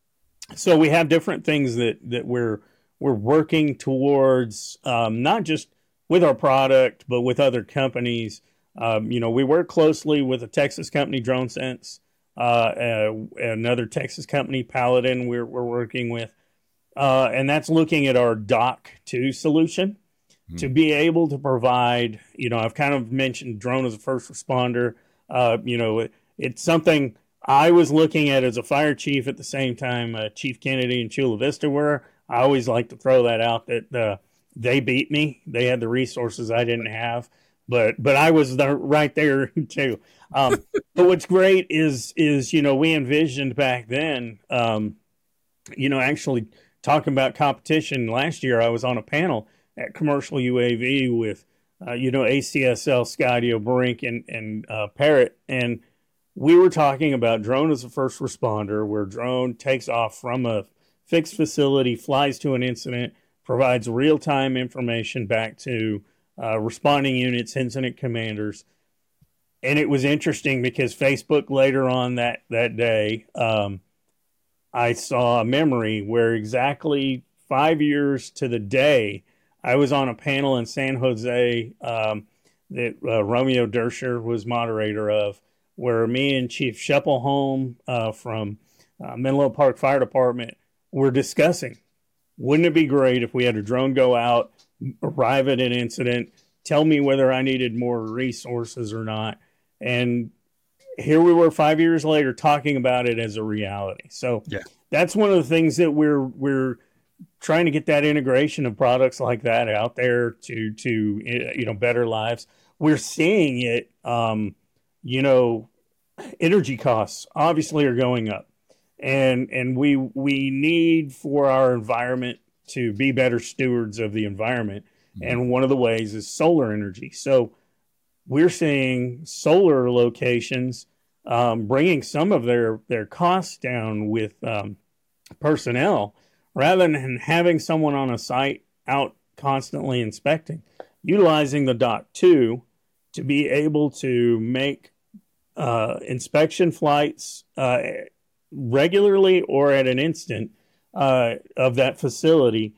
So we have different things that that we're we're working towards, um, not just with our product, but with other companies. Um, you know, we work closely with a Texas company, DroneSense, uh, uh, another Texas company, Paladin. We're we're working with, uh, and that's looking at our Dock two solution. To be able to provide, you know, I've kind of mentioned drone as a first responder. Uh, you know, it, it's something I was looking at as a fire chief at the same time uh, Chief Kennedy and Chula Vista were. I always like to throw that out that uh, they beat me. They had the resources I didn't have, but but I was the, right there too. Um, but what's great is is you know we envisioned back then, um, you know, actually talking about competition. Last year I was on a panel at Commercial U A V with, uh, you know, A C S L, Skydio, Brink, and, and uh, Parrot. And we were talking about drone as a first responder, where drone takes off from a fixed facility, flies to an incident, provides real-time information back to uh, responding units, incident commanders. And it was interesting because Facebook later on that, that day, um, I saw a memory where exactly five years to the day, I was on a panel in San Jose um, that uh, Romeo Dersher was moderator of, where me and Chief Sheppelholm uh, from uh, Menlo Park Fire Department were discussing, wouldn't it be great if we had a drone go out, arrive at an incident, tell me whether I needed more resources or not. And here we were five years later talking about it as a reality. So yeah. That's one of the things that we're we're trying to get that integration of products like that out there to, to, you know, better lives. We're seeing it, um, you know, energy costs obviously are going up, and, and we, we need for our environment to be better stewards of the environment. Mm-hmm. And one of the ways is solar energy. So we're seeing solar locations, um, bringing some of their, their costs down with, um, personnel, rather than having someone on a site out constantly inspecting, utilizing the Dock two, to be able to make uh, inspection flights uh, regularly or at an instant uh, of that facility.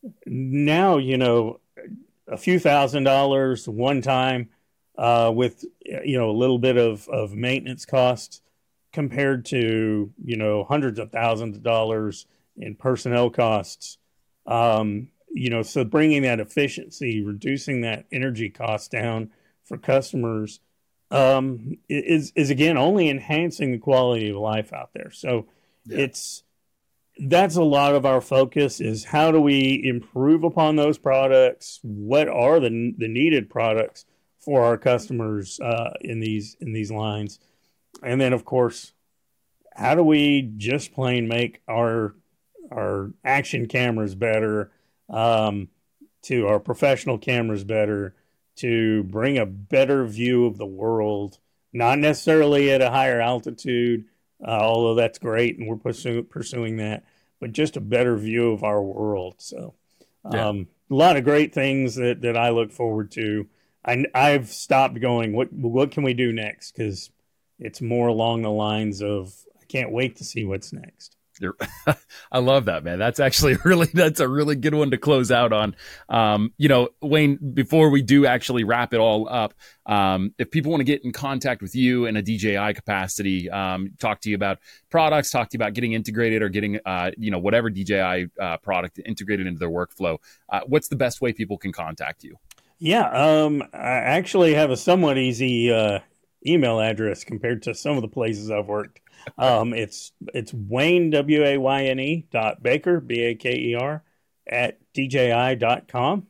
Now, you know, a few thousand dollars one time uh, with, you know, a little bit of, of maintenance costs compared to, you know, hundreds of thousands of dollars in personnel costs. Um, you know, so bringing that efficiency, reducing that energy cost down for customers um, is, is again, only enhancing the quality of life out there. So yeah. it's, that's a lot of our focus is how do we improve upon those products? What are the the needed products for our customers uh, in these in these lines? And then, of course, how do we just plain make our our action cameras better, um, to our professional cameras better, to bring a better view of the world, not necessarily at a higher altitude, Uh, although that's great, and we're pursuing pursuing that, but just a better view of our world. So, um, yeah. a lot of great things that, that I look forward to. I, I've stopped going, what what can we do next? Because it's more along the lines of, I can't wait to see what's next. You're, I love that, man. That's actually really, that's a really good one to close out on. Um, you know, Wayne, before we do actually wrap it all up, um, if people want to get in contact with you in a D J I capacity, um, talk to you about products, talk to you about getting integrated or getting, uh, you know, whatever D J I uh, product integrated into their workflow, uh, what's the best way people can contact you? Yeah, um, I actually have a somewhat easy uh, email address compared to some of the places I've worked. Um, it's it's Wayne, W A Y N E dot Baker, B A K E R, at D J I dot com.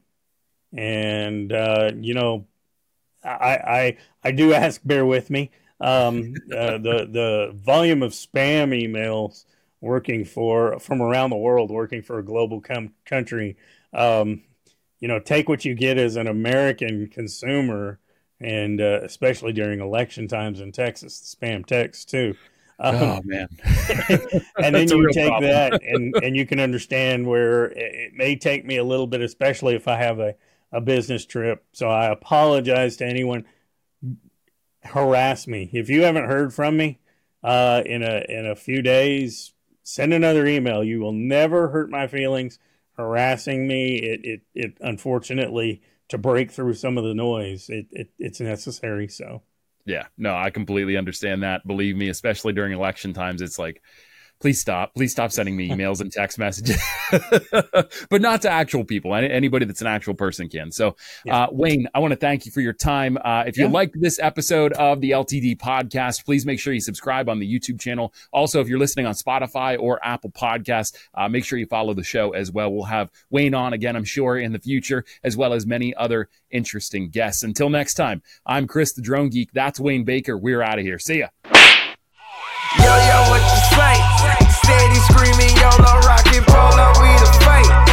And, uh, you know, I, I I do ask, bear with me, um, uh, the, the volume of spam emails working for, from around the world, working for a global com- country, um, you know, take what you get as an American consumer, and uh, especially during election times in Texas, spam texts too. Um, oh man! And then you take problem. that, and, and you can understand where it may take me a little bit, especially if I have a, a business trip. So I apologize to anyone. Harass me if you haven't heard from me uh, in a in a few days. Send another email. You will never hurt my feelings harassing me. It it it unfortunately, to break through some of the noise, it, it it's necessary. So. Yeah, no, I completely understand that. Believe me, especially during election times, it's like, please stop. Please stop sending me emails and text messages, but not to actual people. Anybody that's an actual person can. So, yeah. uh, Wayne, I want to thank you for your time. Uh, if you yeah. liked this episode of the L T D podcast, please make sure you subscribe on the YouTube channel. Also, if you're listening on Spotify or Apple Podcasts, uh, make sure you follow the show as well. We'll have Wayne on again, I'm sure, in the future, as well as many other interesting guests. Until next time, I'm Chris the Drone Geek. That's Wayne Baker. We're out of here. See ya. Yo, yo, what you say? Steady screaming, YOLO, rockin' polo, we the fight.